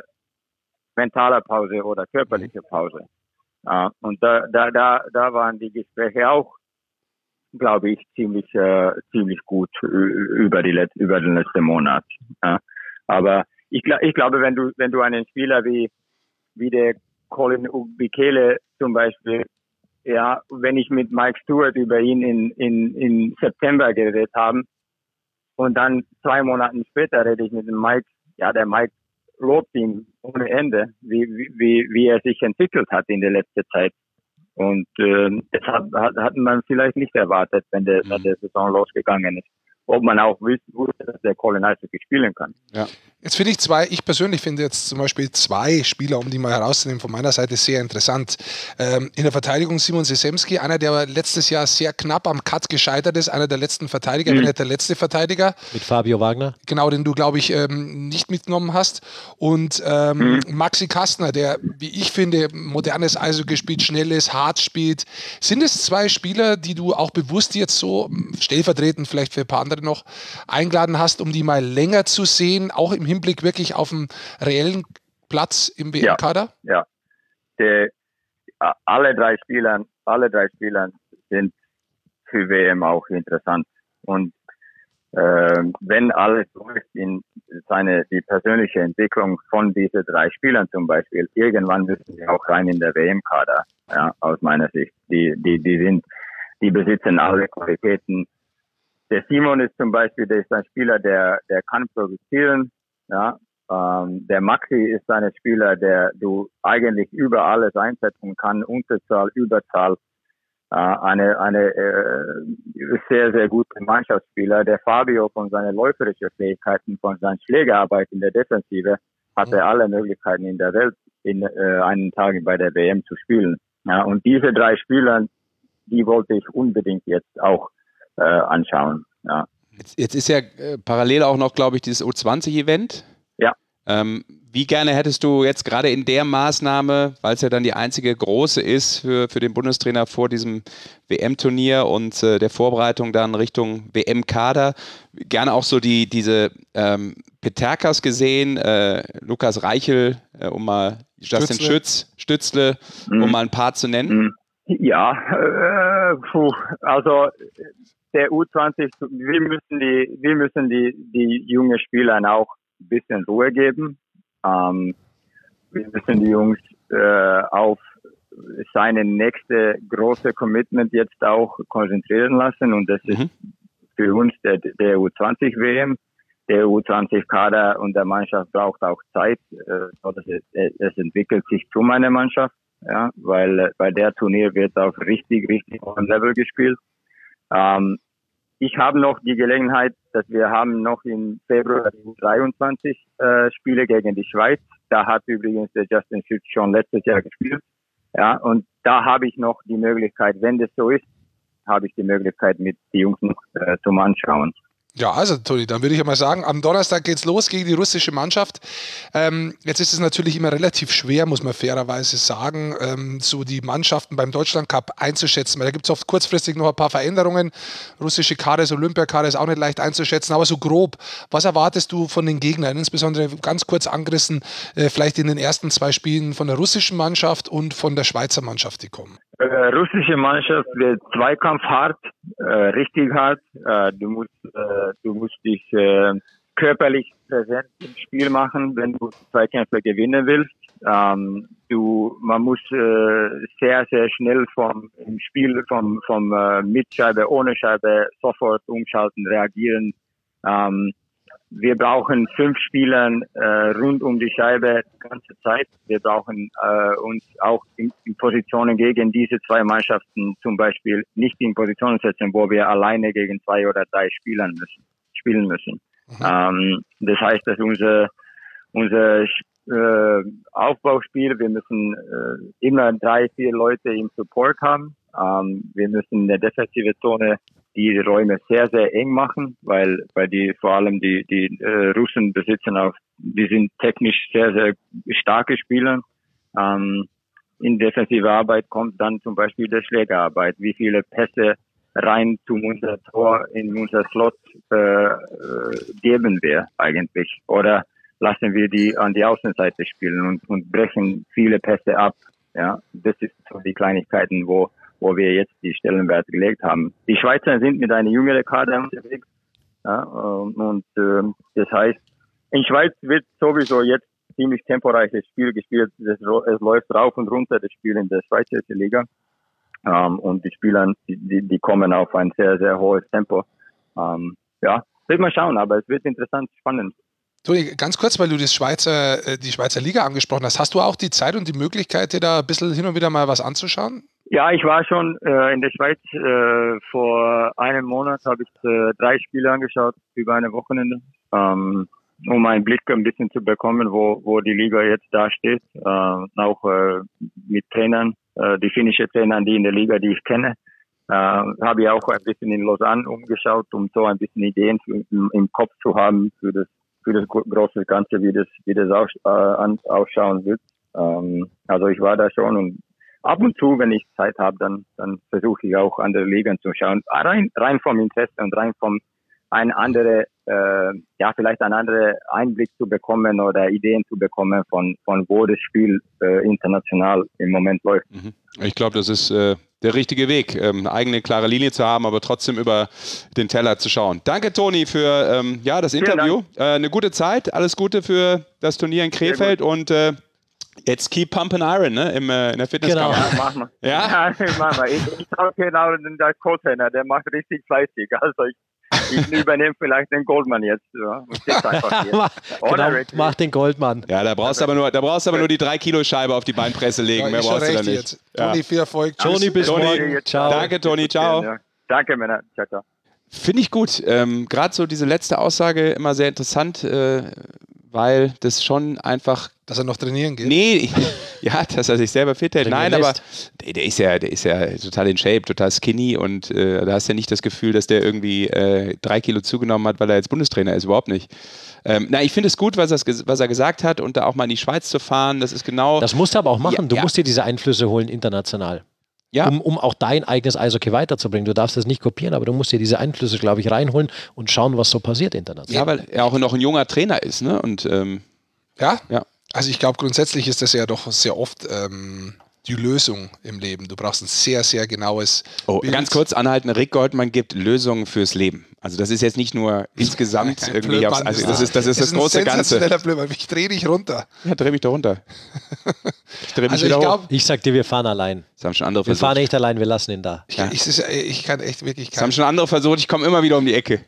Mentale Pause oder körperliche Pause? Uh, und da, da, da, da waren die Gespräche auch, glaube ich, ziemlich, äh, ziemlich gut über die Let über den letzten Monat. Uh, aber ich, ich glaube, wenn du, wenn du einen Spieler wie, wie der Colin Ubikele zum Beispiel, ja, wenn ich mit Mike Stewart über ihn in, in, in September geredet habe und dann zwei Monate später rede ich mit dem Mike, ja, der Mike lobt ihn ohne Ende, wie, wie, wie er sich entwickelt hat in der letzten Zeit. Und äh, das hat, hat, hat man vielleicht nicht erwartet, wenn der, wenn der Saison losgegangen ist. Ob man auch wusste, dass der Colin Eishockey spielen kann. Ja. Jetzt finde ich zwei, ich persönlich finde jetzt zum Beispiel zwei Spieler, um die mal herauszunehmen, von meiner Seite sehr interessant. Ähm, in der Verteidigung Simon Sesemski, einer, der letztes Jahr sehr knapp am Cut gescheitert ist, einer der letzten Verteidiger, mhm. wenn nicht der letzte Verteidiger. Mit Fabio Wagner. Genau, den du, glaube ich, ähm, nicht mitgenommen hast. Und ähm, mhm. Maxi Kastner, der, wie ich finde, modernes Eishockey spielt, schnelles, hart spielt. Sind es zwei Spieler, die du auch bewusst jetzt so stellvertretend vielleicht für ein paar andere noch eingeladen hast, um die mal länger zu sehen, auch im Hinblick wirklich auf einen reellen Platz im W M-Kader? Ja, ja. Die, alle drei Spieler, alle drei Spieler sind für W M auch interessant. Und äh, wenn alles läuft in seine die persönliche Entwicklung von diesen drei Spielern zum Beispiel, irgendwann müssen sie auch rein in der W M-Kader, ja, aus meiner Sicht. Die, die, die sind, die besitzen alle Qualitäten. Der Simon ist zum Beispiel, der ist ein Spieler, der, der kann produzieren, ja. Ähm, der Maxi ist ein Spieler, der du eigentlich über alles einsetzen kann, Unterzahl, Überzahl, äh, eine, eine, äh, sehr, sehr gute Mannschaftsspieler. Der Fabio von seinen läuferischen Fähigkeiten, von seiner Schlägerarbeit in der Defensive, hatte alle Möglichkeiten in der Welt, in, äh, einen Tag bei der W M zu spielen. Ja, und diese drei Spieler, die wollte ich unbedingt jetzt auch äh, anschauen. Ja. Jetzt, jetzt ist ja äh, parallel auch noch, glaube ich, dieses U zwanzig Event. Ja. Ähm, wie gerne hättest du jetzt gerade in der Maßnahme, weil es ja dann die einzige große ist für, für den Bundestrainer vor diesem W M-Turnier und äh, der Vorbereitung dann Richtung W M-Kader, gerne auch so die diese ähm, Peterkas gesehen, äh, Lukas Reichel, äh, um mal Justin Stützle. Schütz, Stützle, mhm. um mal ein paar zu nennen. Ja, äh, puh, also der U zwanzig, wir müssen die, wir müssen die, die jungen Spielern auch ein bisschen Ruhe geben. Ähm, wir müssen die Jungs äh, auf seine nächste große Commitment jetzt auch konzentrieren lassen und das ist mhm. für uns der, der U zwanzig W M. Der U zwanzig Kader und der Mannschaft braucht auch Zeit. Äh, es, es entwickelt sich zu meiner Mannschaft, ja, weil bei der Turnier wird auf richtig, richtig hohem Level gespielt. Ähm, ich habe noch die Gelegenheit, dass wir haben noch im Februar dreiundzwanzig äh, Spiele gegen die Schweiz. Da hat übrigens der Justin Schütz schon letztes Jahr gespielt. Ja, und da habe ich noch die Möglichkeit, wenn das so ist, habe ich die Möglichkeit, mit den Jungs noch äh, zum Anschauen. Ja, also Toni, dann würde ich mal sagen, am Donnerstag geht's los gegen die russische Mannschaft. Ähm, jetzt ist es natürlich immer relativ schwer, muss man fairerweise sagen, ähm, so die Mannschaften beim Deutschlandcup einzuschätzen, weil da gibt's oft kurzfristig noch ein paar Veränderungen. Russische Kader, das Olympiakader ist auch nicht leicht einzuschätzen, aber so grob, was erwartest du von den Gegnern, insbesondere ganz kurz angerissen, äh, vielleicht in den ersten zwei Spielen von der russischen Mannschaft und von der Schweizer Mannschaft, die kommen? Äh, russische Mannschaft wird Zweikampf hart, äh, richtig hart. Äh, du musst, äh, du musst dich äh, körperlich präsent im Spiel machen, wenn du Zweikämpfe gewinnen willst. Ähm, du, man muss äh, sehr, sehr schnell vom im Spiel vom vom äh, mit Scheibe, ohne Scheibe sofort umschalten, reagieren. Ähm, Wir brauchen fünf Spieler äh, rund um die Scheibe die ganze Zeit. Wir brauchen äh, uns auch in, in Positionen gegen diese zwei Mannschaften zum Beispiel nicht in Positionen setzen, wo wir alleine gegen zwei oder drei spielen müssen. Spielen müssen. Mhm. Ähm, das heißt, dass unser unser äh, Aufbauspiel, wir müssen äh, immer drei, vier Leute im Support haben. Ähm, wir müssen in der defensive Zone die Räume sehr, sehr eng machen, weil, weil die, vor allem die, die äh, Russen besitzen auch, die sind technisch sehr, sehr starke Spieler. Ähm, in defensive Arbeit kommt dann zum Beispiel die Schlägerarbeit. Wie viele Pässe rein zu unser Tor, in unser Slot äh, geben wir eigentlich? Oder lassen wir die an die Außenseite spielen und, und brechen viele Pässe ab? Ja, das ist so die Kleinigkeiten, wo wo wir jetzt die Stellenwerte gelegt haben. Die Schweizer sind mit einer jüngeren Kader unterwegs. Ja, und äh, das heißt, in Schweiz wird sowieso jetzt ziemlich temporeiches Spiel gespielt. Es, es läuft rauf und runter, das Spiel in der Schweizer Liga. Ähm, und die Spieler, die, die kommen auf ein sehr, sehr hohes Tempo. Ähm, ja, wird mal schauen, aber es wird interessant, spannend. Toni, ganz kurz, weil du das Schweizer, die Schweizer Liga angesprochen hast. Hast du auch die Zeit und die Möglichkeit, dir da ein bisschen hin und wieder mal was anzuschauen? Ja, ich war schon äh, in der Schweiz. Äh, vor einem Monat habe ich äh, drei Spiele angeschaut über eine Wochenende, ähm, um einen Blick ein bisschen zu bekommen, wo wo die Liga jetzt da steht. Äh, auch äh, mit Trainern, äh, die finnischen Trainern, die in der Liga, die ich kenne. Äh, habe ich auch ein bisschen in Lausanne umgeschaut, um so ein bisschen Ideen für, im, im Kopf zu haben für das für das große Ganze, wie das wie das aus, äh, an, ausschauen wird. Ähm, also ich war da schon und ab und zu, wenn ich Zeit habe, dann, dann versuche ich auch andere Ligen zu schauen. Rein, rein vom Interesse und rein vom ein andere, äh, ja, vielleicht einen anderen Einblick zu bekommen oder Ideen zu bekommen von, von wo das Spiel äh, international im Moment läuft. Ich glaube, das ist äh, der richtige Weg, ähm, eine eigene klare Linie zu haben, aber trotzdem über den Teller zu schauen. Danke, Toni, für ähm, ja, das Interview. Äh, eine gute Zeit, alles Gute für das Turnier in Krefeld und äh, jetzt keep pumping iron, ne, Im, äh, in der Fitnesskammer. Genau. Ja, machen wir. Ja? Ja, machen wir. Ich, ich habe genau den Co-Trainer, der macht richtig fleißig. Also ich, ich übernehme vielleicht den Goldman jetzt. Ja. Mach, genau, mach den Goldman. Ja, da brauchst du aber nur, da brauchst aber nur die drei Kilo Scheibe auf die Beinpresse legen. Ja, mehr brauchst du da nicht. Ja. Toni, viel Erfolg. Toni, bis Toni, morgen. Ciao. Danke, Toni. Ciao. Ja. Danke, Männer. Ciao, ciao. Finde ich gut. Ähm, Gerade so diese letzte Aussage immer sehr interessant, äh, weil das schon einfach... Dass er noch trainieren geht? Nee, ja, dass er sich selber fit hält. Nein, aber der, der, ist ja, der ist ja total in Shape, total skinny und äh, da hast du ja nicht das Gefühl, dass der irgendwie äh, drei Kilo zugenommen hat, weil er jetzt Bundestrainer ist, überhaupt nicht. Ähm, na, ich finde es gut, was er, was er gesagt hat und da auch mal in die Schweiz zu fahren, das ist genau... Das musst du aber auch machen, ja, du ja. musst dir diese Einflüsse holen international. Ja. Um, um auch dein eigenes Eishockey weiterzubringen. Du darfst das nicht kopieren, aber du musst dir diese Einflüsse, glaube ich, reinholen und schauen, was so passiert international. Ja, weil er auch noch ein junger Trainer ist, ne? Und, ähm, ja? ja. Also ich glaube, grundsätzlich ist das ja doch sehr oft ähm, die Lösung im Leben. Du brauchst ein sehr, sehr genaues oh, Bild. Ganz kurz anhalten, Rick Goldmann gibt Lösungen fürs Leben. Also das ist jetzt nicht nur insgesamt Ein irgendwie Blödmann aufs, also ist das ist das, ist das ist große ein Ganze. Blödmann. Ich drehe dich runter. Ja, dreh mich da runter. Ich dreh mich Also wieder ich hoch. glaub, Ich sag dir, wir fahren allein. Das haben schon andere Wir versucht. fahren nicht allein, wir lassen ihn da. Ich, Ja. ich, ich, ich kann echt wirklich Das haben kein, schon andere versucht, ich komme immer wieder um die Ecke.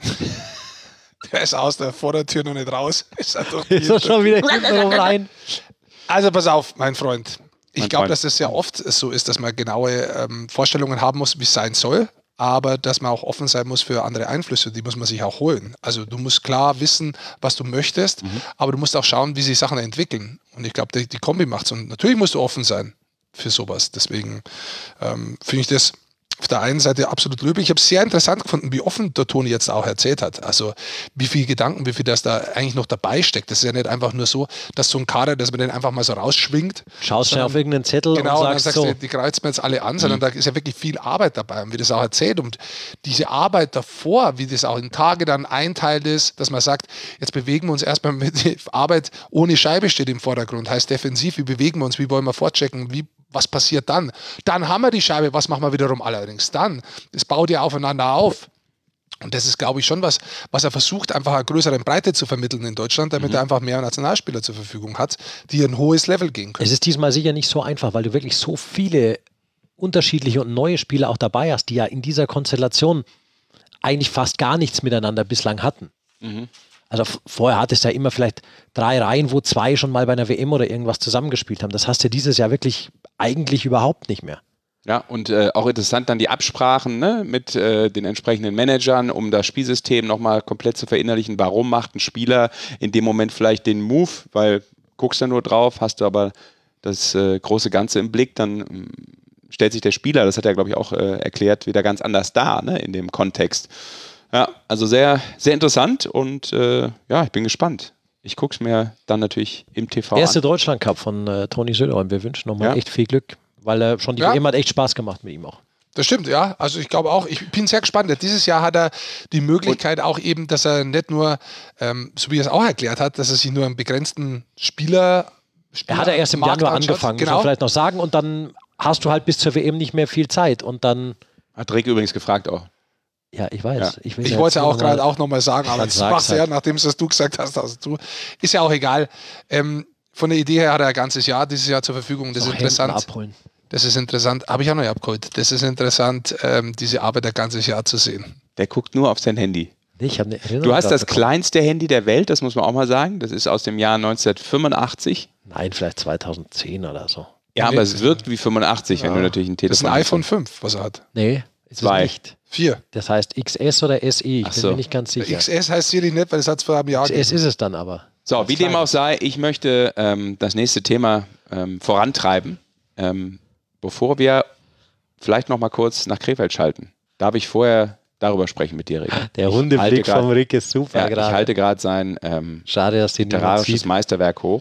der ist aus der Vordertür noch nicht raus. Ist er durch Ist er schon wieder hinten rein? Also pass auf, mein Freund. Ich Mein glaube, Freund. dass es ja oft so ist, dass man genaue ähm, Vorstellungen haben muss, wie es sein soll, aber dass man auch offen sein muss für andere Einflüsse, die muss man sich auch holen. Also du musst klar wissen, was du möchtest, mhm. aber du musst auch schauen, wie sich Sachen entwickeln. Und ich glaube, die, die Kombi macht's. Und natürlich musst du offen sein für sowas. Deswegen ähm, finde ich das auf der einen Seite absolut löblich. Ich habe es sehr interessant gefunden, wie offen der Toni jetzt auch erzählt hat. Also wie viel Gedanken, wie viel das da eigentlich noch dabei steckt. Das ist ja nicht einfach nur so, dass so ein Kader, dass man den einfach mal so rausschwingt. Schaust du auf irgendeinen Zettel genau, und und dann sagst sagst so. du, die kreuzen wir jetzt alle an, sondern mhm. da ist ja wirklich viel Arbeit dabei. Und wie das auch erzählt und diese Arbeit davor, wie das auch in Tage dann einteilt ist, dass man sagt, jetzt bewegen wir uns erstmal mit der Arbeit ohne Scheibe steht im Vordergrund. Heißt defensiv, wie bewegen wir uns, wie wollen wir vorchecken, wie was passiert dann? Dann haben wir die Scheibe, was machen wir wiederum allerdings dann? Es baut ja aufeinander auf. Und das ist, glaube ich, schon was, was er versucht, einfach eine größere Breite zu vermitteln in Deutschland, damit mhm. er einfach mehr Nationalspieler zur Verfügung hat, die ein hohes Level gehen können. Es ist diesmal sicher nicht so einfach, weil du wirklich so viele unterschiedliche und neue Spieler auch dabei hast, die ja in dieser Konstellation eigentlich fast gar nichts miteinander bislang hatten. Mhm. Also f- vorher hattest du ja immer vielleicht drei Reihen, wo zwei schon mal bei einer W M oder irgendwas zusammengespielt haben. Das hast du dieses Jahr wirklich eigentlich überhaupt nicht mehr. Ja, und äh, auch interessant dann die Absprachen, ne, mit äh, den entsprechenden Managern, um das Spielsystem nochmal komplett zu verinnerlichen. Warum macht ein Spieler in dem Moment vielleicht den Move? Weil guckst du nur drauf, hast du aber das äh, große Ganze im Blick, dann ähm, stellt sich der Spieler, das hat er, glaube ich, auch äh, erklärt, wieder ganz anders dar, ne, in dem Kontext. Ja, also sehr, sehr interessant und äh, ja, ich bin gespannt. Ich gucke es mir dann natürlich im T V an. Erste Deutschland-Cup von äh, Toni Söderholm. Wir wünschen nochmal ja. echt viel Glück, weil er äh, schon die ja. W M hat echt Spaß gemacht mit ihm auch. Das stimmt, ja. Also ich glaube auch, ich bin sehr gespannt. Dieses Jahr hat er die Möglichkeit auch eben, dass er nicht nur, ähm, so wie er es auch erklärt hat, dass er sich nur einen begrenzten Spieler, Spieler Er hat er erst im Januar anschaut. angefangen, genau. Muss man vielleicht noch sagen. Und dann hast du halt bis zur W M nicht mehr viel Zeit. Und dann hat Rick übrigens gefragt auch. Ja, ich weiß. Ja. Ich, ich wollte es ja auch gerade auch nochmal sagen, aber das machst du ja, nachdem es du gesagt hast, also du. Ist ja auch egal. Ähm, von der Idee her hat er ein ganzes Jahr, dieses Jahr zur Verfügung. Das ist interessant. Abholen. Das ist interessant. Habe ich auch noch nicht abgeholt. Das ist interessant, ähm, diese Arbeit ein ganzes Jahr zu sehen. Der guckt nur auf sein Handy. Ich hab eine du hast das bekommen. kleinste Handy der Welt, das muss man auch mal sagen. Das ist aus dem Jahr neunzehnhundertfünfundachtzig. Nein, vielleicht zweitausendzehn oder so. Ja, nee, aber es wirkt wie fünfundachtzig, ja. wenn du natürlich ein Telefon hast. Das ist ein iPhone fünf, was er hat. Nee, ist Zwei. nicht. Vier. Das heißt X S oder S E, ich Ach bin so. mir nicht ganz sicher. X S heißt sicherlich nicht, weil es hat es vor einem Jahr gegeben. X S ist es dann aber. So, wie dem auch sei, ich möchte ähm, das nächste Thema ähm, vorantreiben, ähm, bevor wir vielleicht noch mal kurz nach Krefeld schalten. Darf ich vorher darüber sprechen mit dir, Rick? Der Hundeblick grad, vom Rick ist super ja, gerade. Ich halte gerade sein ähm, Schade, dass literarisches Meisterwerk hoch.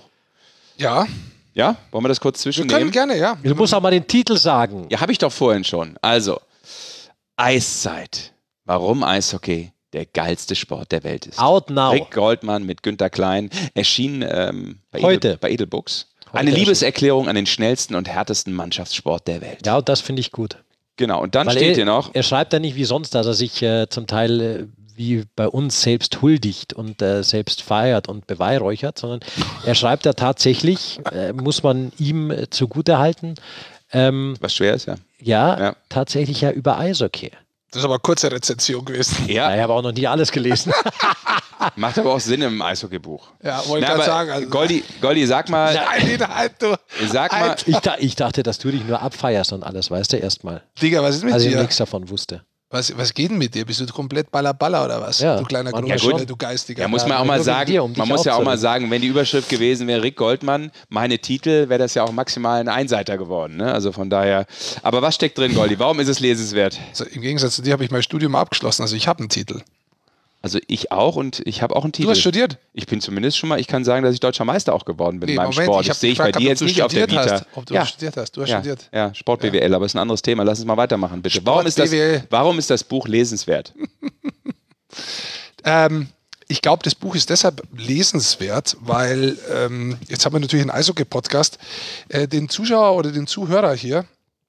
Ja. Ja, wollen wir das kurz zwischennehmen? Wir können gerne, ja. Du musst auch mal den Titel sagen. Ja, habe ich doch vorhin schon. Also, Eiszeit. Warum Eishockey der geilste Sport der Welt ist. Out now. Rick Goldmann mit Günter Klein erschien ähm, bei, Heute. Edel, bei Edelbooks. Heute Eine Liebeserklärung an den schnellsten und härtesten Mannschaftssport der Welt. Ja, und das finde ich gut. Genau, und dann Weil steht er, hier noch... Er schreibt da nicht wie sonst, dass er sich äh, zum Teil äh, wie bei uns selbst huldigt und äh, selbst feiert und beweihräuchert, sondern er schreibt da tatsächlich, äh, muss man ihm äh, zugutehalten, ähm, was schwer ist, ja. Ja, ja, tatsächlich ja über Eishockey. Das ist aber eine kurze Rezension gewesen. Ja. ja ich habe auch noch nie alles gelesen. Macht aber auch Sinn im Eishockeybuch. Ja, wollte ich gerade sagen. Also Goldi, Goldi, sag mal. Nein, nein, du. Sag mal. Ich, ich dachte, dass du dich nur abfeierst und alles, weißt du, erstmal. Digga, was ist mit also dir? Also ich nichts davon wusste. Was, was geht denn mit dir? Bist du komplett Baller Baller oder was? Ja, du kleiner ja, Grundschüler, du Geistiger. Ja, muss man auch mal sagen, dir, um man muss ja auch mal sagen, wenn die Überschrift gewesen wäre, Rick Goldmann, meine Titel, wäre das ja auch maximal ein Einseiter geworden. Ne? Also von daher. Aber was steckt drin, Goldi? Warum ist es lesenswert? Also im Gegensatz zu dir habe ich mein Studium abgeschlossen, also ich habe einen Titel. Also ich auch und ich habe auch einen Titel. Du hast studiert? Ich bin zumindest schon mal, ich kann sagen, dass ich deutscher Meister auch geworden bin nee, in meinem Moment, Sport. Ich das sehe ich bei dir jetzt nicht auf der Vita. Hast, ob du ja. studiert hast. Du hast ja. studiert. Ja, Sport-B W L, ja. aber ist ein anderes Thema. Lass uns mal weitermachen, bitte. Warum ist, das, warum ist das Buch lesenswert? ähm, ich glaube, das Buch ist deshalb lesenswert, weil ähm, jetzt haben wir natürlich einen Eishockey-Podcast, äh, den Zuschauer oder den Zuhörer hier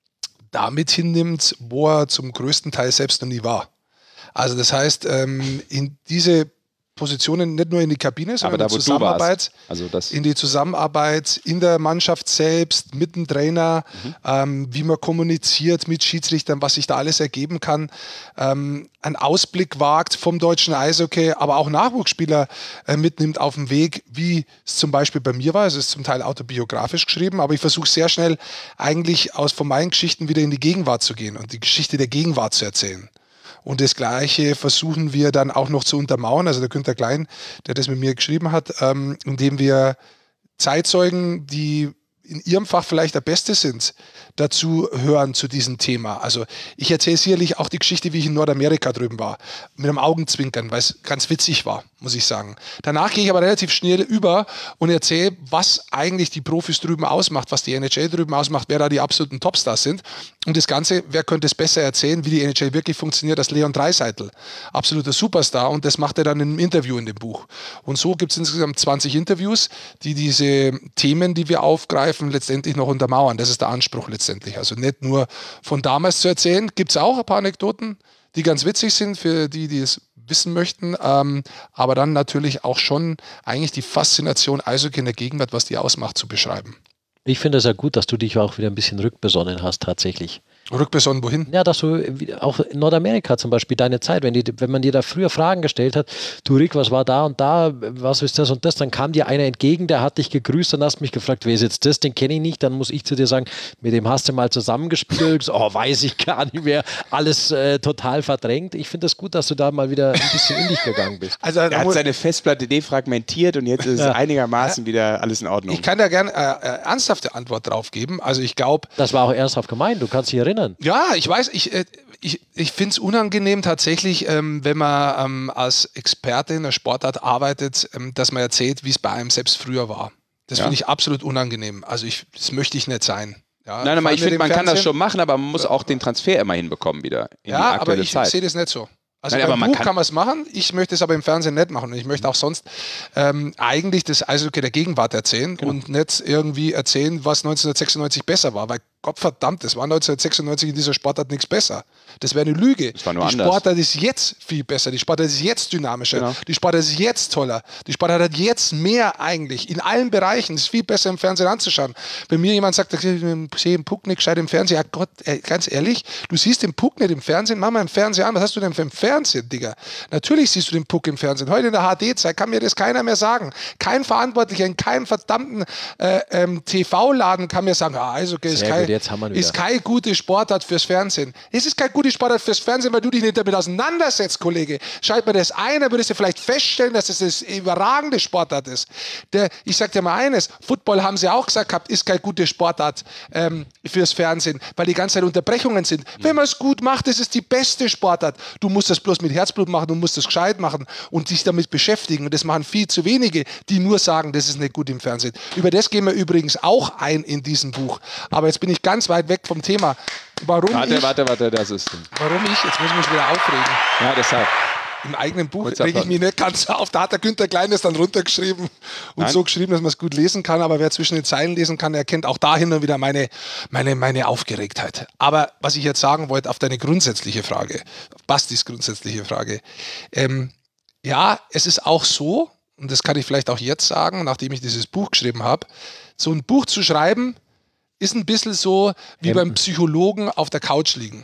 damit hinnimmt, wo er zum größten Teil selbst noch nie war. Also das heißt, ähm, in diese Positionen nicht nur in die Kabine, sondern in die Zusammenarbeit, also das in die Zusammenarbeit in der Mannschaft selbst, mit dem Trainer, mhm. ähm, wie man kommuniziert mit Schiedsrichtern, was sich da alles ergeben kann, ähm, einen Ausblick wagt vom deutschen Eishockey, aber auch Nachwuchsspieler äh, mitnimmt auf dem Weg, wie es zum Beispiel bei mir war. Es ist zum Teil autobiografisch geschrieben, aber ich versuche sehr schnell eigentlich aus von meinen Geschichten wieder in die Gegenwart zu gehen und die Geschichte der Gegenwart zu erzählen. Und das Gleiche versuchen wir dann auch noch zu untermauern, also der Günther Klein, der das mit mir geschrieben hat, ähm, indem wir Zeitzeugen, die in ihrem Fach vielleicht der Beste sind, dazu hören zu diesem Thema. Also ich erzähle sicherlich auch die Geschichte, wie ich in Nordamerika drüben war, mit einem Augenzwinkern, weil es ganz witzig war, muss ich sagen. Danach gehe ich aber relativ schnell über und erzähle, was eigentlich die Profis drüben ausmacht, was die N H L drüben ausmacht, wer da die absoluten Topstars sind. Und das Ganze, wer könnte es besser erzählen, wie die N H L wirklich funktioniert, als Leon Draisaitl. Absoluter Superstar, und das macht er dann in einem Interview in dem Buch. Und so gibt es insgesamt zwanzig Interviews, die diese Themen, die wir aufgreifen, letztendlich noch untermauern. Das ist der Anspruch letztendlich. Also nicht nur von damals zu erzählen, gibt es auch ein paar Anekdoten, die ganz witzig sind für die, die es wissen möchten, ähm, aber dann natürlich auch schon eigentlich die Faszination Eishockey in der Gegenwart, was die ausmacht, zu beschreiben. Ich finde es ja gut, dass du dich auch wieder ein bisschen rückbesonnen hast, tatsächlich. Rückbesonnen wohin? Ja, dass du auch in Nordamerika zum Beispiel deine Zeit, wenn, die, wenn man dir da früher Fragen gestellt hat, du Rick, was war da und da, was ist das und das, dann kam dir einer entgegen, der hat dich gegrüßt, dann hast du mich gefragt, wer ist jetzt das, den kenne ich nicht, dann muss ich zu dir sagen, mit dem hast du mal zusammengespielt, so, oh, weiß ich gar nicht mehr, alles äh, total verdrängt. Ich finde es das gut, dass du da mal wieder ein bisschen in dich gegangen bist. Also, er hat seine Festplatte defragmentiert und jetzt ist ja. es einigermaßen ja. wieder alles in Ordnung. Ich kann da gerne äh, äh, ernsthafte Antwort drauf geben, also ich glaube... Das war auch ernsthaft gemeint, du kannst dich erinnern. Ja, ich weiß, ich, ich, ich finde es unangenehm tatsächlich, ähm, wenn man ähm, als Experte in der Sportart arbeitet, ähm, dass man erzählt, wie es bei einem selbst früher war. Das ja. finde ich absolut unangenehm. Also ich, das möchte ich nicht sein. Ja, nein, aber ich finde, man Fernsehen, kann das schon machen, aber man muss auch den Transfer immer hinbekommen wieder in ja, die aktuelle aber ich Zeit. sehe das nicht so. Also Nein, beim aber Buch kann, kann man es machen, ich möchte es aber im Fernsehen nicht machen. Und ich möchte auch sonst ähm, eigentlich das Eishockey der Gegenwart erzählen genau. und nicht irgendwie erzählen, was neunzehnhundertsechsundneunzig besser war. Weil Gottverdammt, es war neunzehnhundertsechsundneunzig in dieser Sportart nichts besser. Das wäre eine Lüge. Das war nur die anders. Sportart ist jetzt viel besser, die Sportart ist jetzt dynamischer, genau. die Sportart ist jetzt toller, die Sportart hat jetzt mehr eigentlich, in allen Bereichen, ist viel besser im Fernsehen anzuschauen. Wenn mir jemand sagt, ich sehe den Puck nicht gescheit im Fernsehen, ja Gott, ey, ganz ehrlich, du siehst den Puck nicht im Fernsehen, mach mal im Fernsehen an, was hast du denn für ein Fernsehen, Digga? Natürlich siehst du den Puck im Fernsehen. Heute in der H D-Zeit kann mir das keiner mehr sagen. Kein Verantwortlicher in keinem verdammten äh, ähm, T V-Laden kann mir sagen, ah, also okay, ist, kein, gut, jetzt haben wir ist keine gute Sportart fürs Fernsehen. Es ist keine gute Sportart fürs Fernsehen, weil du dich nicht damit auseinandersetzt, Kollege. Schalt mir das ein, dann würdest du vielleicht feststellen, dass es das eine überragende Sportart ist. Der, ich sag dir mal eines, Football haben sie auch gesagt gehabt, ist keine gute Sportart ähm, fürs Fernsehen, weil die ganze Zeit Unterbrechungen sind. Mhm. Wenn man es gut macht, ist es die beste Sportart. Du musst das bloß mit Herzblut machen, du musst das gescheit machen und dich damit beschäftigen. Und das machen viel zu wenige, die nur sagen, das ist nicht gut im Fernsehen. Über das gehen wir übrigens auch ein in diesem Buch. Aber jetzt bin ich ganz weit weg vom Thema. Warum warte, ich, warte, warte, das ist... Warum ich, jetzt muss ich mich wieder aufregen. Ja, deshalb. Im eigenen Buch rege ich mich nicht ganz auf. Da hat der Günther Klein das dann runtergeschrieben und Nein. so geschrieben, dass man es gut lesen kann. Aber wer zwischen den Zeilen lesen kann, erkennt auch dahin und wieder meine, meine, meine Aufgeregtheit. Aber was ich jetzt sagen wollte, auf deine grundsätzliche Frage, Bastis grundsätzliche Frage. Ähm, ja, es ist auch so, und das kann ich vielleicht auch jetzt sagen, nachdem ich dieses Buch geschrieben habe, so ein Buch zu schreiben, ist ein bisschen so wie beim Psychologen auf der Couch liegen.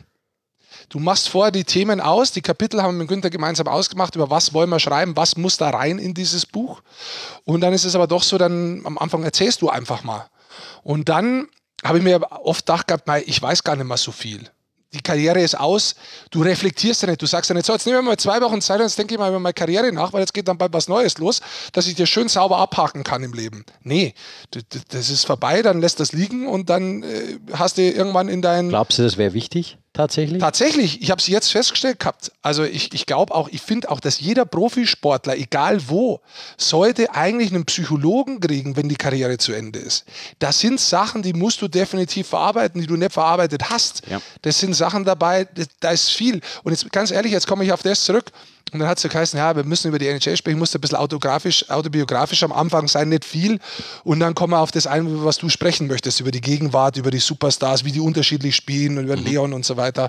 Du machst vorher die Themen aus, die Kapitel haben wir mit Günther gemeinsam ausgemacht, über was wollen wir schreiben, was muss da rein in dieses Buch. Und dann ist es aber doch so, dann am Anfang erzählst du einfach mal. Und dann habe ich mir oft gedacht gehabt, ich weiß gar nicht mehr so viel. Die Karriere ist aus, du reflektierst ja nicht, du sagst ja nicht so, jetzt nehmen wir mal zwei Wochen Zeit und jetzt denke ich mal über meine Karriere nach, weil jetzt geht dann bald was Neues los, dass ich dir schön sauber abhaken kann im Leben. Nee, das ist vorbei, dann lässt das liegen und dann äh, hast du irgendwann in deinen... Glaubst du, das wäre wichtig? Tatsächlich? Tatsächlich, ich habe es jetzt festgestellt gehabt. Also ich, ich glaube auch, ich finde auch, dass jeder Profisportler, egal wo, sollte eigentlich einen Psychologen kriegen, wenn die Karriere zu Ende ist. Das sind Sachen, die musst du definitiv verarbeiten, die du nicht verarbeitet hast. Ja. Das sind Sachen dabei, da ist viel. Und jetzt ganz ehrlich, jetzt komme ich auf das zurück. Und dann hat es so geheißen, ja, wir müssen über die N H L sprechen, muss ein bisschen autobiografisch, autobiografisch am Anfang sein, nicht viel. Und dann kommen wir auf das ein, über was du sprechen möchtest, über die Gegenwart, über die Superstars, wie die unterschiedlich spielen und über mhm. Leon und so weiter.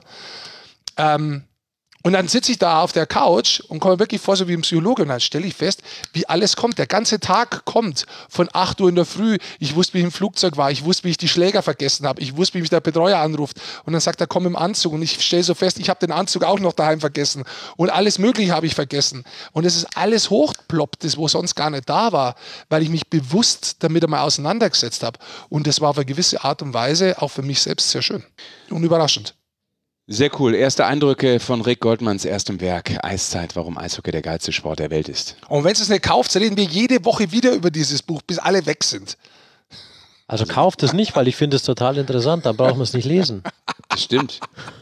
Ähm, Und dann sitze ich da auf der Couch und komme wirklich vor, so wie ein Psychologe, und dann stelle ich fest, wie alles kommt. Der ganze Tag kommt von acht Uhr in der Früh. Ich wusste, wie ich im Flugzeug war. Ich wusste, wie ich die Schläger vergessen habe. Ich wusste, wie mich der Betreuer anruft. Und dann sagt er, komm im Anzug. Und ich stelle so fest, ich habe den Anzug auch noch daheim vergessen. Und alles Mögliche habe ich vergessen. Und es ist alles hochgeploppt, das wo sonst gar nicht da war, weil ich mich bewusst damit einmal auseinandergesetzt habe. Und das war auf eine gewisse Art und Weise auch für mich selbst sehr schön und überraschend. Sehr cool. Erste Eindrücke von Rick Goldmanns erstem Werk, Eiszeit, warum Eishockey der geilste Sport der Welt ist. Und wenn es es nicht kauft, reden wir jede Woche wieder über dieses Buch, bis alle weg sind. Also kauft es nicht, weil ich finde es total interessant, dann brauchen wir es nicht lesen. Das stimmt.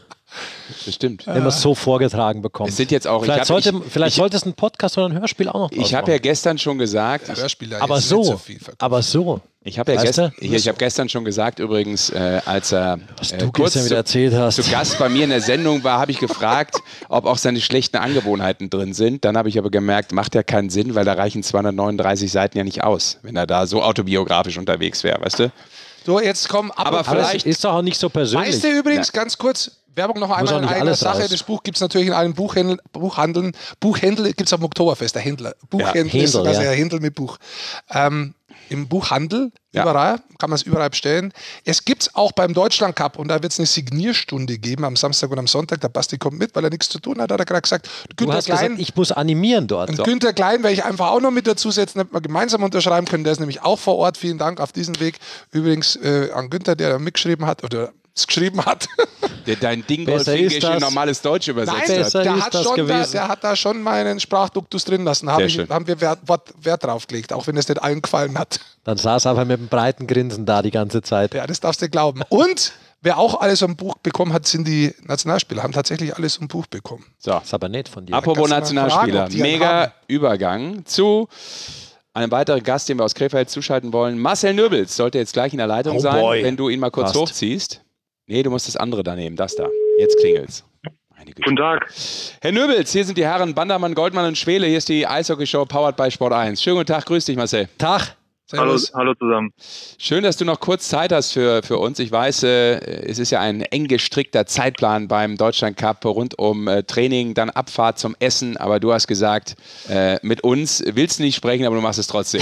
Das stimmt. Wenn man es so vorgetragen bekommt. Es sind jetzt auch, vielleicht ich sollte, hab, ich, vielleicht ich, sollte es ein Podcast oder ein Hörspiel auch noch draus Ich habe ja gestern schon gesagt, ja, Hörspiel aber so, so aber so. Ich habe ja gestern, ich, ich hab gestern schon gesagt, übrigens, äh, als er äh, kurz wieder erzählt hast. zu Gast bei mir in der Sendung war, habe ich gefragt, ob auch seine schlechten Angewohnheiten drin sind. Dann habe ich aber gemerkt, macht ja keinen Sinn, weil da reichen zweihundertneununddreißig Seiten ja nicht aus, wenn er da so autobiografisch unterwegs wäre, weißt du? So, jetzt komm, aber vielleicht ist doch auch nicht so persönlich. Weißt du übrigens, ja. ganz kurz, Werbung noch einmal in einer Sache. Raus. Das Buch gibt es natürlich in allen Buchhändl- Buchhandeln. Buchhändler gibt es am Oktoberfest, der Händler. Buchhändler ja, ist also ja. ein Händler mit Buch. Ähm, Im Buchhandel, ja. überall, kann man es überall bestellen. Es gibt es auch beim Deutschland Cup und da wird es eine Signierstunde geben am Samstag und am Sonntag. Der Basti kommt mit, weil er nichts zu tun hat, hat er gerade gesagt. Du hast Klein, gesagt, ich muss animieren dort. Und so. Günther Klein werde ich einfach auch noch mit dazu setzen, damit wir gemeinsam unterschreiben können. Der ist nämlich auch vor Ort. Vielen Dank auf diesen Weg. Übrigens äh, an Günther, der da mitgeschrieben hat oder es geschrieben hat. Der dein Dingolf-Englisch in normales Deutsch übersetzt Nein, hat. Der hat, schon da, der hat da schon meinen Sprachduktus drin lassen. Haben, ich, haben wir Wert, Wert drauf gelegt, auch wenn es nicht allen gefallen hat. Dann saß er aber mit einem breiten Grinsen da die ganze Zeit. Ja, das darfst du glauben. Und wer auch alles am Buch bekommen hat, sind die Nationalspieler. Haben tatsächlich alles am Buch bekommen. So. Das ist aber nett von dir. Apropos Nationalspieler. Fragen, Mega Übergang zu einem weiteren Gast, den wir aus Krefeld zuschalten wollen. Marcel Nöbels sollte jetzt gleich in der Leitung oh sein, boy. wenn du ihn mal kurz Fast. hochziehst. Nee, du musst das andere da nehmen, das da. Jetzt klingelt's. Guten Tag. Herr Nöbels, hier sind die Herren Bandermann, Goldmann und Schwele. Hier ist die Eishockey-Show powered by Sport eins. Schönen guten Tag, grüß dich, Marcel. Tag. Hallo, hallo zusammen. Schön, dass du noch kurz Zeit hast für, für uns. Ich weiß, äh, es ist ja ein eng gestrickter Zeitplan beim Deutschland Cup rund um äh, Training, dann Abfahrt zum Essen. Aber du hast gesagt, äh, mit uns willst du nicht sprechen, aber du machst es trotzdem.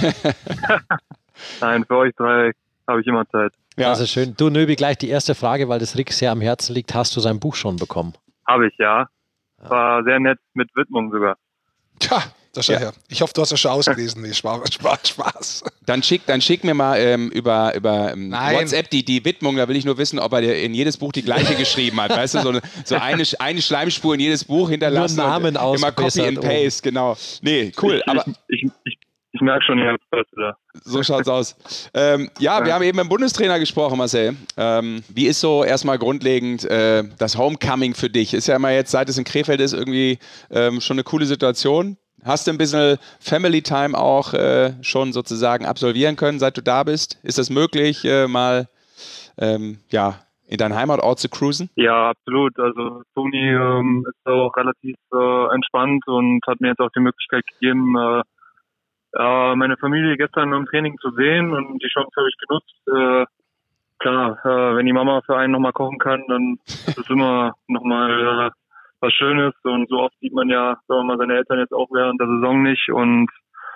Nein, für euch drei habe ich immer Zeit. Ja. Das ist schön. Du, Nöbi, gleich die erste Frage, weil das Rick sehr am Herzen liegt. Hast du sein Buch schon bekommen? Habe ich, ja. War sehr nett, mit Widmung sogar. Tja, das ist ja her. Ich hoffe, du hast es schon ausgelesen. Nee, Spaß, Spaß, Spaß. Dann schick, dann schick mir mal ähm, über, über ähm, WhatsApp die, die Widmung. Da will ich nur wissen, ob er in jedes Buch die gleiche geschrieben hat. Weißt du, so eine, so eine, eine Schleimspur in jedes Buch hinterlassen. Nur Namen und immer Copy and Paste, oh. genau. Nee, cool. Ich, aber ich, ich, ich, ich merke schon, ihr habt was da. So schaut's aus. Ähm, ja, wir haben eben mit dem Bundestrainer gesprochen, Marcel. Ähm, wie ist so erstmal grundlegend äh, das Homecoming für dich? Ist ja immer jetzt, seit es in Krefeld ist, irgendwie ähm, schon eine coole Situation. Hast du ein bisschen Family Time auch äh, schon sozusagen absolvieren können, seit du da bist? Ist das möglich, äh, mal ähm, ja, in deinen Heimatort zu cruisen? Ja, absolut. Also Toni ähm, ist auch relativ äh, entspannt und hat mir jetzt auch die Möglichkeit gegeben, äh, äh, meine Familie gestern im Training zu sehen und die Chance habe ich genutzt. Äh, klar, äh, wenn die Mama für einen nochmal kochen kann, dann ist es immer nochmal äh, was Schönes und so oft sieht man ja, sagen wir mal, seine Eltern jetzt auch während der Saison nicht und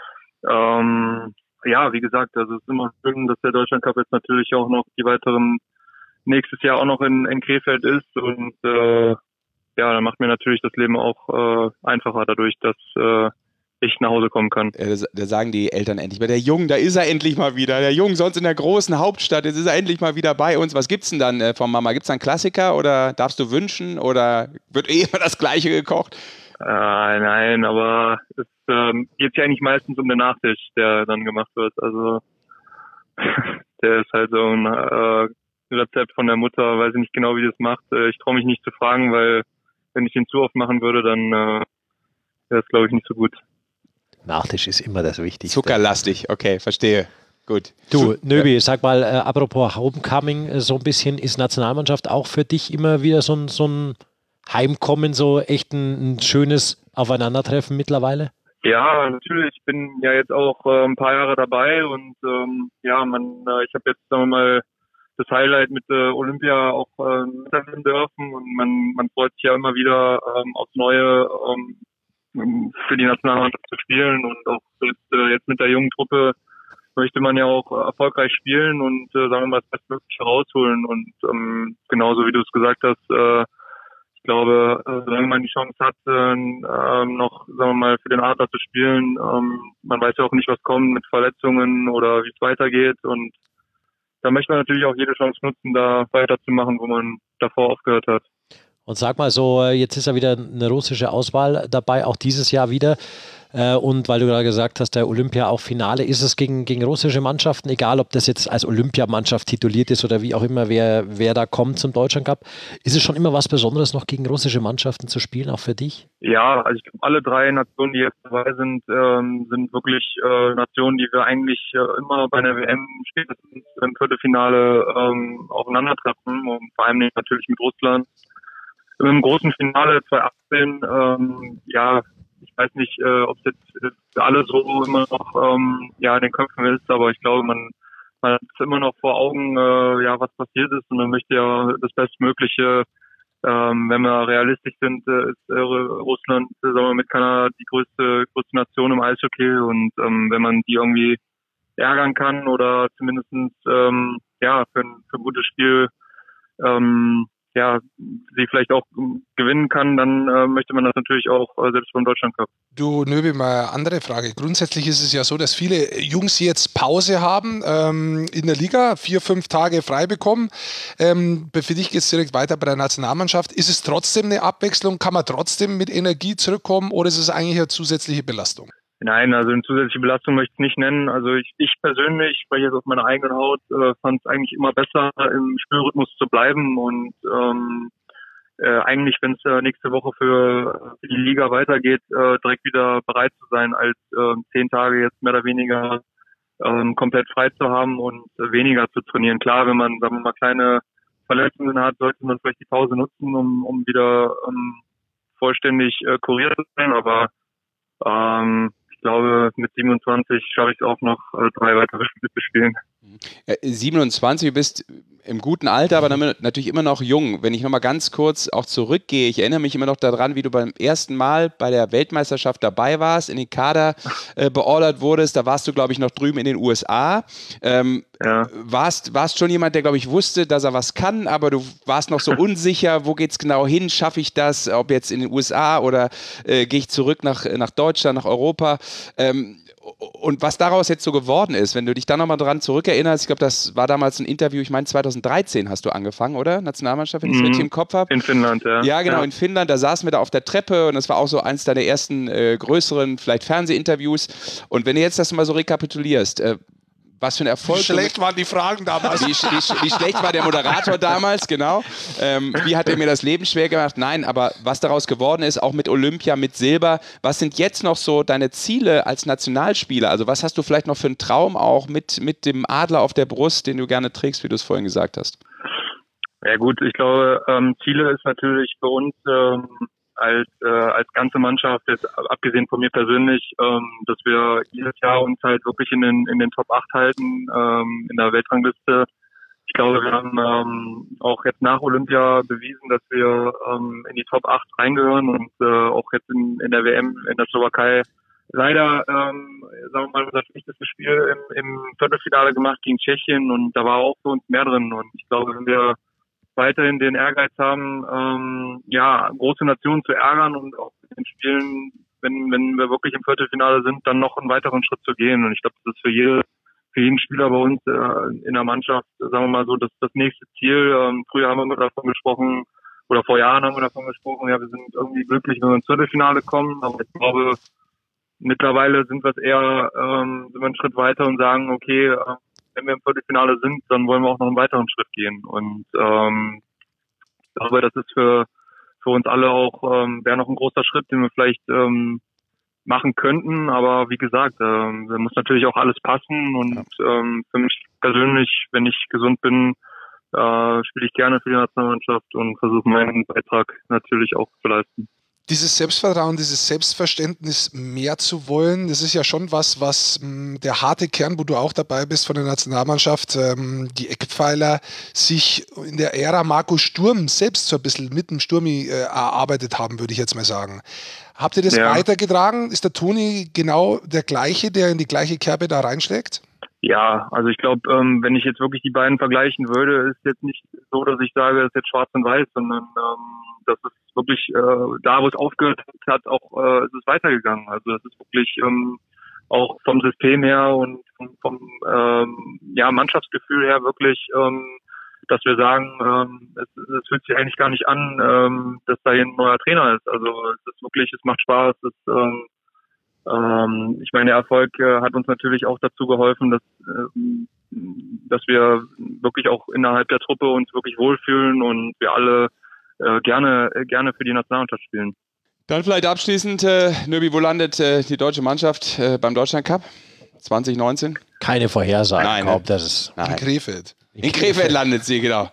ähm, ja, wie gesagt, also es ist immer schön, dass der Deutschland Cup jetzt natürlich auch noch die weiteren nächstes Jahr auch noch in, in Krefeld ist und äh, ja, dann macht mir natürlich das Leben auch äh, einfacher dadurch, dass äh, ich nach Hause kommen kann. Ja, da sagen die Eltern endlich mal, der Jung, da ist er endlich mal wieder. Der Jung, sonst in der großen Hauptstadt, jetzt ist er endlich mal wieder bei uns. Was gibt's denn dann äh, von Mama? Gibt's da einen Klassiker oder darfst du wünschen oder wird eh immer das Gleiche gekocht? Äh, nein, aber es ähm, geht ja eigentlich meistens um den Nachtisch, der dann gemacht wird. Also der ist halt so ein äh, Rezept von der Mutter, weiß ich nicht genau, wie das macht. Äh, ich traue mich nicht zu fragen, weil wenn ich ihn zu oft machen würde, dann äh, wäre es, glaube ich, nicht so gut. Nachtisch ist immer das Wichtigste. Zuckerlastig, okay, verstehe. Gut. Du, Nöbi, sag mal, äh, apropos Homecoming, äh, so ein bisschen, ist Nationalmannschaft auch für dich immer wieder so ein, so ein Heimkommen, so echt ein, ein schönes aufeinandertreffen mittlerweile? Ja, natürlich. Ich bin ja jetzt auch äh, ein paar Jahre dabei und ähm, ja, man, äh, ich habe jetzt, sagen wir mal, das Highlight mit äh, Olympia auch äh, miterleben dürfen und man, man freut sich ja immer wieder ähm, aufs Neue ähm, für die Nationalmannschaft zu spielen und auch jetzt, äh, jetzt mit der jungen Truppe möchte man ja auch äh, erfolgreich spielen und äh, sagen wir mal das Bestmögliche rausholen und ähm, genauso wie du es gesagt hast, äh, ich glaube, äh, solange man die Chance hat, äh, ähm, noch, sagen wir mal, für den Adler zu spielen, ähm, man weiß ja auch nicht, was kommt mit Verletzungen oder wie es weitergeht und da möchte man natürlich auch jede Chance nutzen, da weiterzumachen, wo man davor aufgehört hat. Und sag mal so, jetzt ist ja wieder eine russische Auswahl dabei, auch dieses Jahr wieder. Und weil du gerade gesagt hast, der Olympia auch Finale, ist es gegen, gegen russische Mannschaften, egal ob das jetzt als Olympiamannschaft tituliert ist oder wie auch immer, wer, wer da kommt zum Deutschland Cup, ist es schon immer was Besonderes, noch gegen russische Mannschaften zu spielen, auch für dich? Ja, also ich glaube, alle drei Nationen, die jetzt dabei sind, ähm, sind wirklich äh, Nationen, die wir eigentlich äh, immer bei der W M spätestens im Viertelfinale ähm, aufeinandertreffen und vor allem natürlich mit Russland. Im großen Finale zwanzig achtzehn, ähm, ja, ich weiß nicht, äh, ob es jetzt für alle so immer noch ähm, ja in den Köpfen ist, aber ich glaube, man, man hat immer noch vor Augen, äh, ja, was passiert ist und man möchte ja das Bestmögliche. Ähm, wenn wir realistisch sind, äh, ist äh, Russland, äh, sagen wir mit Kanada, die größte, größte Nation im Eishockey und ähm, wenn man die irgendwie ärgern kann oder zumindestens ähm, ja für ein, für ein gutes Spiel ähm, ja, sie vielleicht auch gewinnen kann, dann äh, möchte man das natürlich auch äh, selbst beim Deutschland Cup. Du, Nöbi, mal eine andere Frage. Grundsätzlich ist es ja so, dass viele Jungs jetzt Pause haben ähm, in der Liga, vier, fünf Tage frei bekommen. Ähm, für dich geht es direkt weiter bei der Nationalmannschaft. Ist es trotzdem eine Abwechslung? Kann man trotzdem mit Energie zurückkommen oder ist es eigentlich eine zusätzliche Belastung? Nein, also eine zusätzliche Belastung möchte ich nicht nennen. Also ich, ich persönlich, spreche jetzt auf meiner eigenen Haut, äh, fand es eigentlich immer besser, im Spielrhythmus zu bleiben und ähm, äh, eigentlich, wenn es äh, nächste Woche für, für die Liga weitergeht, äh, direkt wieder bereit zu sein, als äh, zehn Tage jetzt mehr oder weniger ähm, komplett frei zu haben und äh, weniger zu trainieren. Klar, wenn man, sagen wir mal, kleine Verletzungen hat, sollte man vielleicht die Pause nutzen, um, um wieder ähm, vollständig äh, kuriert zu sein, aber ähm, ich glaube, mit siebenundzwanzig schaffe ich es auch noch, äh, drei weitere Spiele zu spielen. Ja, siebenundzwanzig, du bist im guten Alter, aber dann natürlich immer noch jung. Wenn ich nochmal ganz kurz auch zurückgehe, ich erinnere mich immer noch daran, wie du beim ersten Mal bei der Weltmeisterschaft dabei warst, in den Kader äh, beordert wurdest. Da warst du, glaube ich, noch drüben in den U S A. Ähm, ja. warst, warst schon jemand, der, glaube ich, wusste, dass er was kann, aber du warst noch so unsicher, wo geht es genau hin, schaffe ich das, ob jetzt in den U S A oder äh, gehe ich zurück nach, nach Deutschland, nach Europa. Ähm, Und was daraus jetzt so geworden ist, wenn du dich da nochmal dran zurückerinnerst, ich glaube, das war damals ein Interview, ich meine zweitausenddreizehn hast du angefangen, oder? Nationalmannschaft, wenn ich es mm, richtig im Kopf habe. In Finnland, ja. Ja, genau, ja. in Finnland, da saßen wir da auf der Treppe und das war auch so eins deiner ersten äh, größeren, vielleicht Fernsehinterviews. Und wenn du jetzt das mal so rekapitulierst, äh, was für ein Erfolg. Wie schlecht waren die Fragen damals? Wie, wie, wie schlecht war der Moderator damals, genau. Ähm, wie hat er mir das Leben schwer gemacht? Nein, aber was daraus geworden ist, auch mit Olympia, mit Silber, was sind jetzt noch so deine Ziele als Nationalspieler? Also was hast du vielleicht noch für einen Traum auch mit, mit dem Adler auf der Brust, den du gerne trägst, wie du es vorhin gesagt hast? Ja gut, ich glaube, ähm, Ziele ist natürlich für uns ähm, als äh, als ganze Mannschaft, jetzt abgesehen von mir persönlich, ähm, dass wir jedes Jahr uns halt wirklich in den in den Top acht halten, ähm, in der Weltrangliste. Ich glaube, wir haben ähm, auch jetzt nach Olympia bewiesen, dass wir ähm, in die Top acht reingehören und äh, auch jetzt in, in der W M in der Slowakei leider, ähm, sagen wir mal, unser schlechtestes Spiel im, im Viertelfinale gemacht gegen Tschechien und da war auch für uns mehr drin und ich glaube, wenn wir weiterhin den Ehrgeiz haben, ähm, ja, große Nationen zu ärgern und auch in den Spielen, wenn, wenn wir wirklich im Viertelfinale sind, dann noch einen weiteren Schritt zu gehen. Und ich glaube, das ist für jede, für jeden Spieler bei uns äh, in der Mannschaft, sagen wir mal so, das, das nächste Ziel. Ähm, früher haben wir immer davon gesprochen, oder vor Jahren haben wir davon gesprochen, ja, wir sind irgendwie glücklich, wenn wir ins Viertelfinale kommen. Aber ich glaube, mittlerweile sind wir es eher, ähm, sind wir einen Schritt weiter und sagen, okay, äh, wenn wir im Viertelfinale sind, dann wollen wir auch noch einen weiteren Schritt gehen. Und ähm, ich glaube, das ist für für uns alle auch, ähm, wäre noch ein großer Schritt, den wir vielleicht ähm, machen könnten. Aber wie gesagt, ähm, da muss natürlich auch alles passen. Und ähm, für mich persönlich, wenn ich gesund bin, äh, spiele ich gerne für die Nationalmannschaft und versuche meinen Beitrag natürlich auch zu leisten. Dieses Selbstvertrauen, dieses Selbstverständnis mehr zu wollen, das ist ja schon was, was mh, der harte Kern, wo du auch dabei bist von der Nationalmannschaft, ähm, die Eckpfeiler sich in der Ära Marco Sturm selbst so ein bisschen mit dem Sturmi äh, erarbeitet haben, würde ich jetzt mal sagen. Habt ihr das ja. weitergetragen? Ist der Toni genau der gleiche, der in die gleiche Kerbe da reinschlägt? Ja, also ich glaube, ähm, wenn ich jetzt wirklich die beiden vergleichen würde, ist jetzt nicht so, dass ich sage, es ist jetzt schwarz und weiß, sondern ähm, das ist wirklich äh, da, wo es aufgehört hat, auch äh, es ist weitergegangen. Also das ist wirklich ähm, auch vom System her und vom, vom ähm, ja, Mannschaftsgefühl her wirklich, ähm, dass wir sagen, ähm, es, es fühlt sich eigentlich gar nicht an, ähm, dass da hier ein neuer Trainer ist. Also es ist wirklich, es macht Spaß, es ist ähm, Ähm, ich meine, der Erfolg äh, hat uns natürlich auch dazu geholfen, dass, ähm, dass wir wirklich auch innerhalb der Truppe uns wirklich wohlfühlen und wir alle äh, gerne, äh, gerne für die Nationalmannschaft spielen. Dann vielleicht abschließend, äh, Nöbi, wo landet äh, die deutsche Mannschaft äh, beim Deutschlandcup zwanzig neunzehn? Keine Vorhersagen. Nein, glaub, das ist in Krefeld. In, in Krefeld landet sie, genau.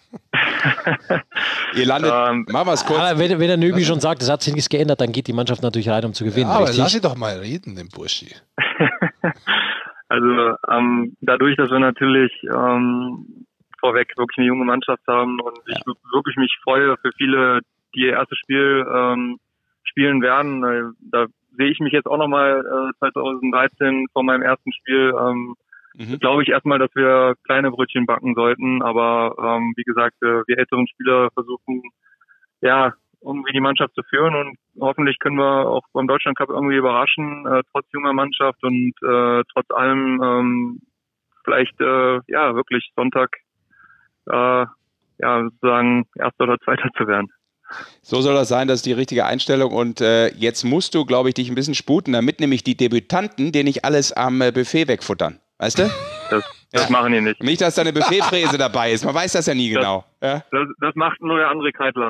Ihr landet, ähm, machen wir es kurz. Aber wenn, wenn der Nöbi schon sagt, es hat sich nichts geändert, dann geht die Mannschaft natürlich rein, um zu gewinnen. Ja, aber richtig? lass ihn doch mal reden, den Burschi. Also ähm, dadurch, dass wir natürlich ähm, vorweg wirklich eine junge Mannschaft haben und ja. ich wirklich mich freue für viele, die ihr erstes Spiel ähm, spielen werden. Äh, da sehe ich mich jetzt auch nochmal äh, zwanzig dreizehn vor meinem ersten Spiel. Ähm, Mhm. Glaube ich erstmal, dass wir kleine Brötchen backen sollten, aber ähm, wie gesagt, wir, wir älteren Spieler versuchen, ja, irgendwie die Mannschaft zu führen und hoffentlich können wir auch beim Deutschlandcup irgendwie überraschen, äh, trotz junger Mannschaft und äh, trotz allem ähm, vielleicht äh, ja wirklich Sonntag äh, ja sozusagen Erster oder Zweiter zu werden. So soll das sein, das ist die richtige Einstellung und äh, jetzt musst du, glaube ich, dich ein bisschen sputen, damit nämlich die Debütanten dir nicht alles am äh, Buffet wegfuttern. Weißt du? Das, das ja. machen die nicht. Nicht, dass da eine Buffetfräse dabei ist. Man weiß das ja nie das, genau. Ja? Das, das macht nur der André Kreitler.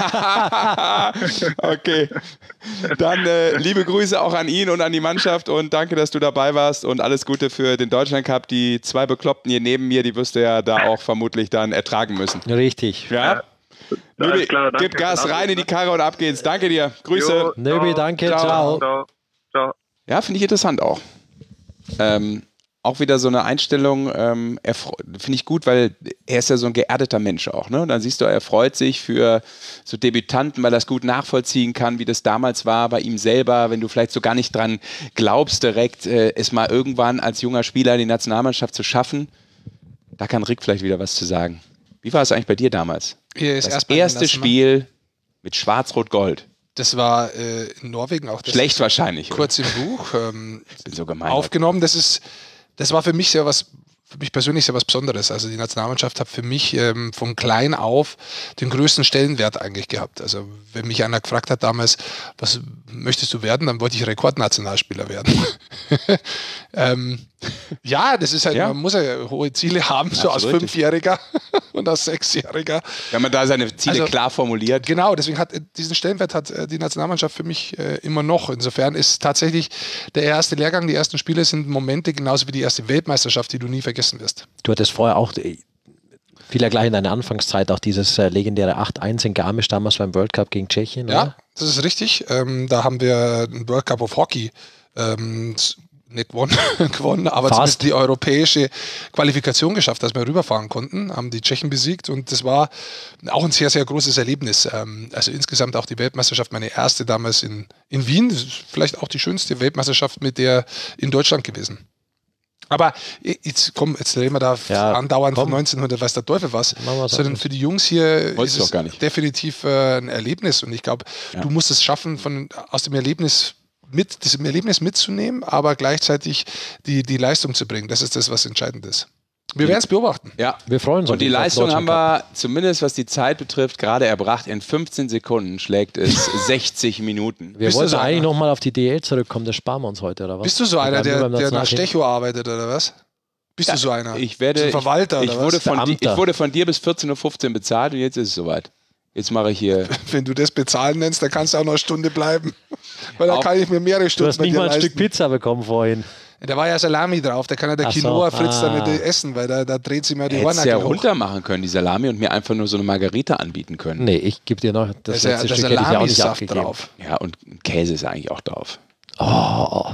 Okay. Dann äh, liebe Grüße auch an ihn und an die Mannschaft und danke, dass du dabei warst und alles Gute für den Deutschlandcup. Die zwei Bekloppten hier neben mir, die wirst du ja da auch vermutlich dann ertragen müssen. Richtig. Ja? ja. Nöbi, klar, danke, gib Gas danke. rein in die Karre und ab geht's. Danke dir. Grüße. Jo, Nöbi, danke. Ciao. Ciao. Ciao. Ciao. Ja, finde ich interessant auch. Ähm, Auch wieder so eine Einstellung, ähm, finde ich gut, weil er ist ja so ein geerdeter Mensch auch. Ne? Und dann siehst du, er freut sich für so Debütanten, weil er das gut nachvollziehen kann, wie das damals war bei ihm selber, wenn du vielleicht so gar nicht dran glaubst, direkt äh, es mal irgendwann als junger Spieler die Nationalmannschaft zu schaffen. Da kann Rick vielleicht wieder was zu sagen. Wie war es eigentlich bei dir damals? Hier ist das erste Spiel mit Schwarz-Rot-Gold. Das war äh, in Norwegen auch. Das Schlecht wahrscheinlich. Kurz oder? Im Buch ähm, ich bin so gemein, aufgenommen. Das ist Das war für mich sehr was, für mich persönlich sehr was Besonderes. Also die Nationalmannschaft hat für mich ähm, von klein auf den größten Stellenwert eigentlich gehabt. Also wenn mich einer gefragt hat damals, was möchtest du werden, dann wollte ich Rekordnationalspieler werden. ähm, ja, das ist halt, ja. man muss ja hohe Ziele haben, so als richtig. Fünfjähriger und als Sechsjähriger. Wenn man da seine Ziele also, klar formuliert. Genau, deswegen hat diesen Stellenwert hat die Nationalmannschaft für mich äh, immer noch. Insofern ist tatsächlich der erste Lehrgang, die ersten Spiele sind Momente, genauso wie die erste Weltmeisterschaft, die du nie vergessen wirst. Du hattest vorher auch vieler gleich in deiner Anfangszeit auch dieses äh, legendäre acht eins in Garmisch damals beim World Cup gegen Tschechien, Ja, oder? Das ist richtig. Ähm, da haben wir einen World Cup of Hockey ähm, nicht gewonnen, gewonnen aber Fast. zumindest die europäische Qualifikation geschafft, dass wir rüberfahren konnten, haben die Tschechen besiegt und das war auch ein sehr, sehr großes Erlebnis. Ähm, also insgesamt auch die Weltmeisterschaft, meine erste damals in, in Wien, das ist vielleicht auch die schönste Weltmeisterschaft mit der in Deutschland gewesen. Aber jetzt komm, jetzt reden wir da ja, andauernd komm. von neunzehnhundert, weiß der Teufel was, sondern für die Jungs hier Wollt's ist es definitiv äh, ein Erlebnis und ich glaube, ja. du musst es schaffen, von, aus dem Erlebnis mit, das Erlebnis mitzunehmen, aber gleichzeitig die, die Leistung zu bringen. Das ist das, was entscheidend ist. Wir werden es beobachten. Ja, wir freuen uns. Und die Leistung haben wir, zumindest was die Zeit betrifft, gerade erbracht. In fünfzehn Sekunden schlägt es sechzig Minuten. Wir Bist wollten so eigentlich nochmal auf die D L zurückkommen, das sparen wir uns heute, oder was? Bist du so einer, der, der nach Stecho arbeitet, oder was? Bist ja, du so einer? Ich werde, so ein Verwalter, ich, ich, oder wurde was? Von die, ich wurde von dir bis vierzehn Uhr fünfzehn bezahlt und jetzt ist es soweit. Jetzt mache ich hier... Wenn du das bezahlen nennst, dann kannst du auch noch eine Stunde bleiben. Weil dann kann ich mir mehrere Stunden Du hast nicht mal ein leisten. Stück Pizza bekommen vorhin. Da war ja Salami drauf, da kann ja der Ach so, Quinoa Fritz ah. dann nicht essen, weil da, da dreht sie mir die Hättest Ohren ja hoch. runter machen können, die Salami, und mir einfach nur so eine Margarita anbieten können. Nee, ich gebe dir noch das Da letzte ist ja Stück, hätte ich ja auch nicht Salamisaft abgegeben. drauf. Ja, und Käse ist eigentlich auch drauf. Oh,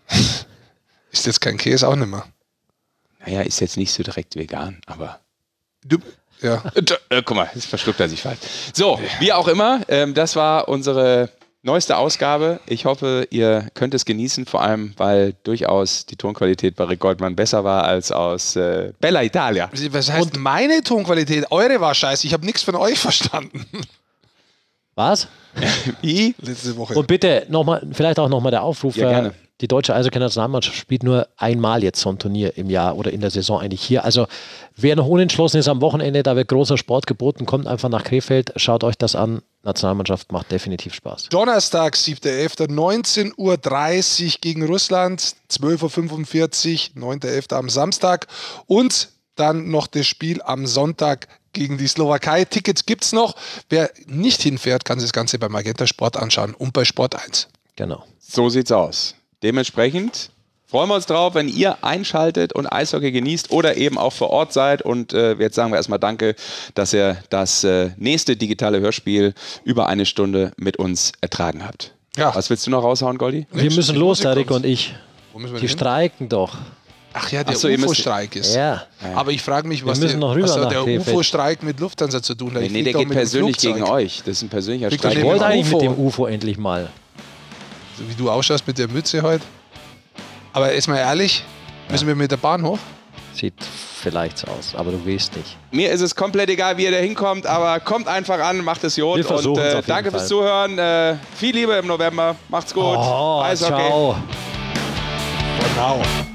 Ist jetzt kein Käse auch nicht mehr. Naja, ist jetzt nicht so direkt vegan, aber... Du, ja. Äh, guck mal, jetzt verschluckt er sich falsch. So, wie auch immer, ähm, das war unsere neueste Ausgabe. Ich hoffe, ihr könnt es genießen, vor allem, weil durchaus die Tonqualität bei Rick Goldmann besser war als aus äh, Bella Italia. Was heißt meine Tonqualität? Eure war scheiße. Ich habe nichts von euch verstanden. was? Wie? Letzte Woche. Und bitte nochmal, vielleicht auch nochmal der Aufruf. Ja, gerne. äh, Die deutsche Eishockey-Nationalmannschaft spielt nur einmal jetzt so ein Turnier im Jahr oder in der Saison eigentlich hier. Also wer noch unentschlossen ist am Wochenende, da wird großer Sport geboten, kommt einfach nach Krefeld, schaut euch das an. Nationalmannschaft macht definitiv Spaß. Donnerstag, siebter elfter neunzehn Uhr dreißig gegen Russland, zwölf Uhr fünfundvierzig, neunter elfter am Samstag und dann noch das Spiel am Sonntag gegen die Slowakei. Tickets gibt es noch. Wer nicht hinfährt, kann sich das Ganze bei Magenta Sport anschauen und bei Sport eins. Genau. So sieht's aus. Dementsprechend freuen wir uns drauf, wenn ihr einschaltet und Eishockey genießt oder eben auch vor Ort seid. Und äh, jetzt sagen wir erstmal Danke, dass ihr das äh, nächste digitale Hörspiel über eine Stunde mit uns ertragen habt. Ja. Was willst du noch raushauen, Goldi? Wir müssen die los, Musik der Rick kommt. und ich. Wo müssen wir Die denn hin? streiken doch. Ach ja, der Ach so, ihr U F müsst- O-Streik ist. Ja. Aber ich frage mich, was müssen der, noch rüber was hat nach der Krefeld. U F O-Streik mit Lufthansa zu tun hat. Nee, Ich nee, flieg der doch geht mit dem persönlich Flugzeug. gegen euch. Das ist ein persönlicher Fliegt Streik. doch Ich neben wollte dem eigentlich U F O. mit dem U F O endlich mal. So wie du ausschaust mit der Mütze heute. Aber jetzt mal ehrlich, müssen wir mit der Bahn hoch? Sieht vielleicht so aus, aber du weißt nicht. Mir ist es komplett egal, wie ihr da hinkommt, aber kommt einfach an, macht es Jod. Wir versuchen's Und äh, auf jeden danke Fall. fürs Zuhören. Äh, viel Liebe im November. Macht's gut. Oh, Eishockey. ciao. Genau.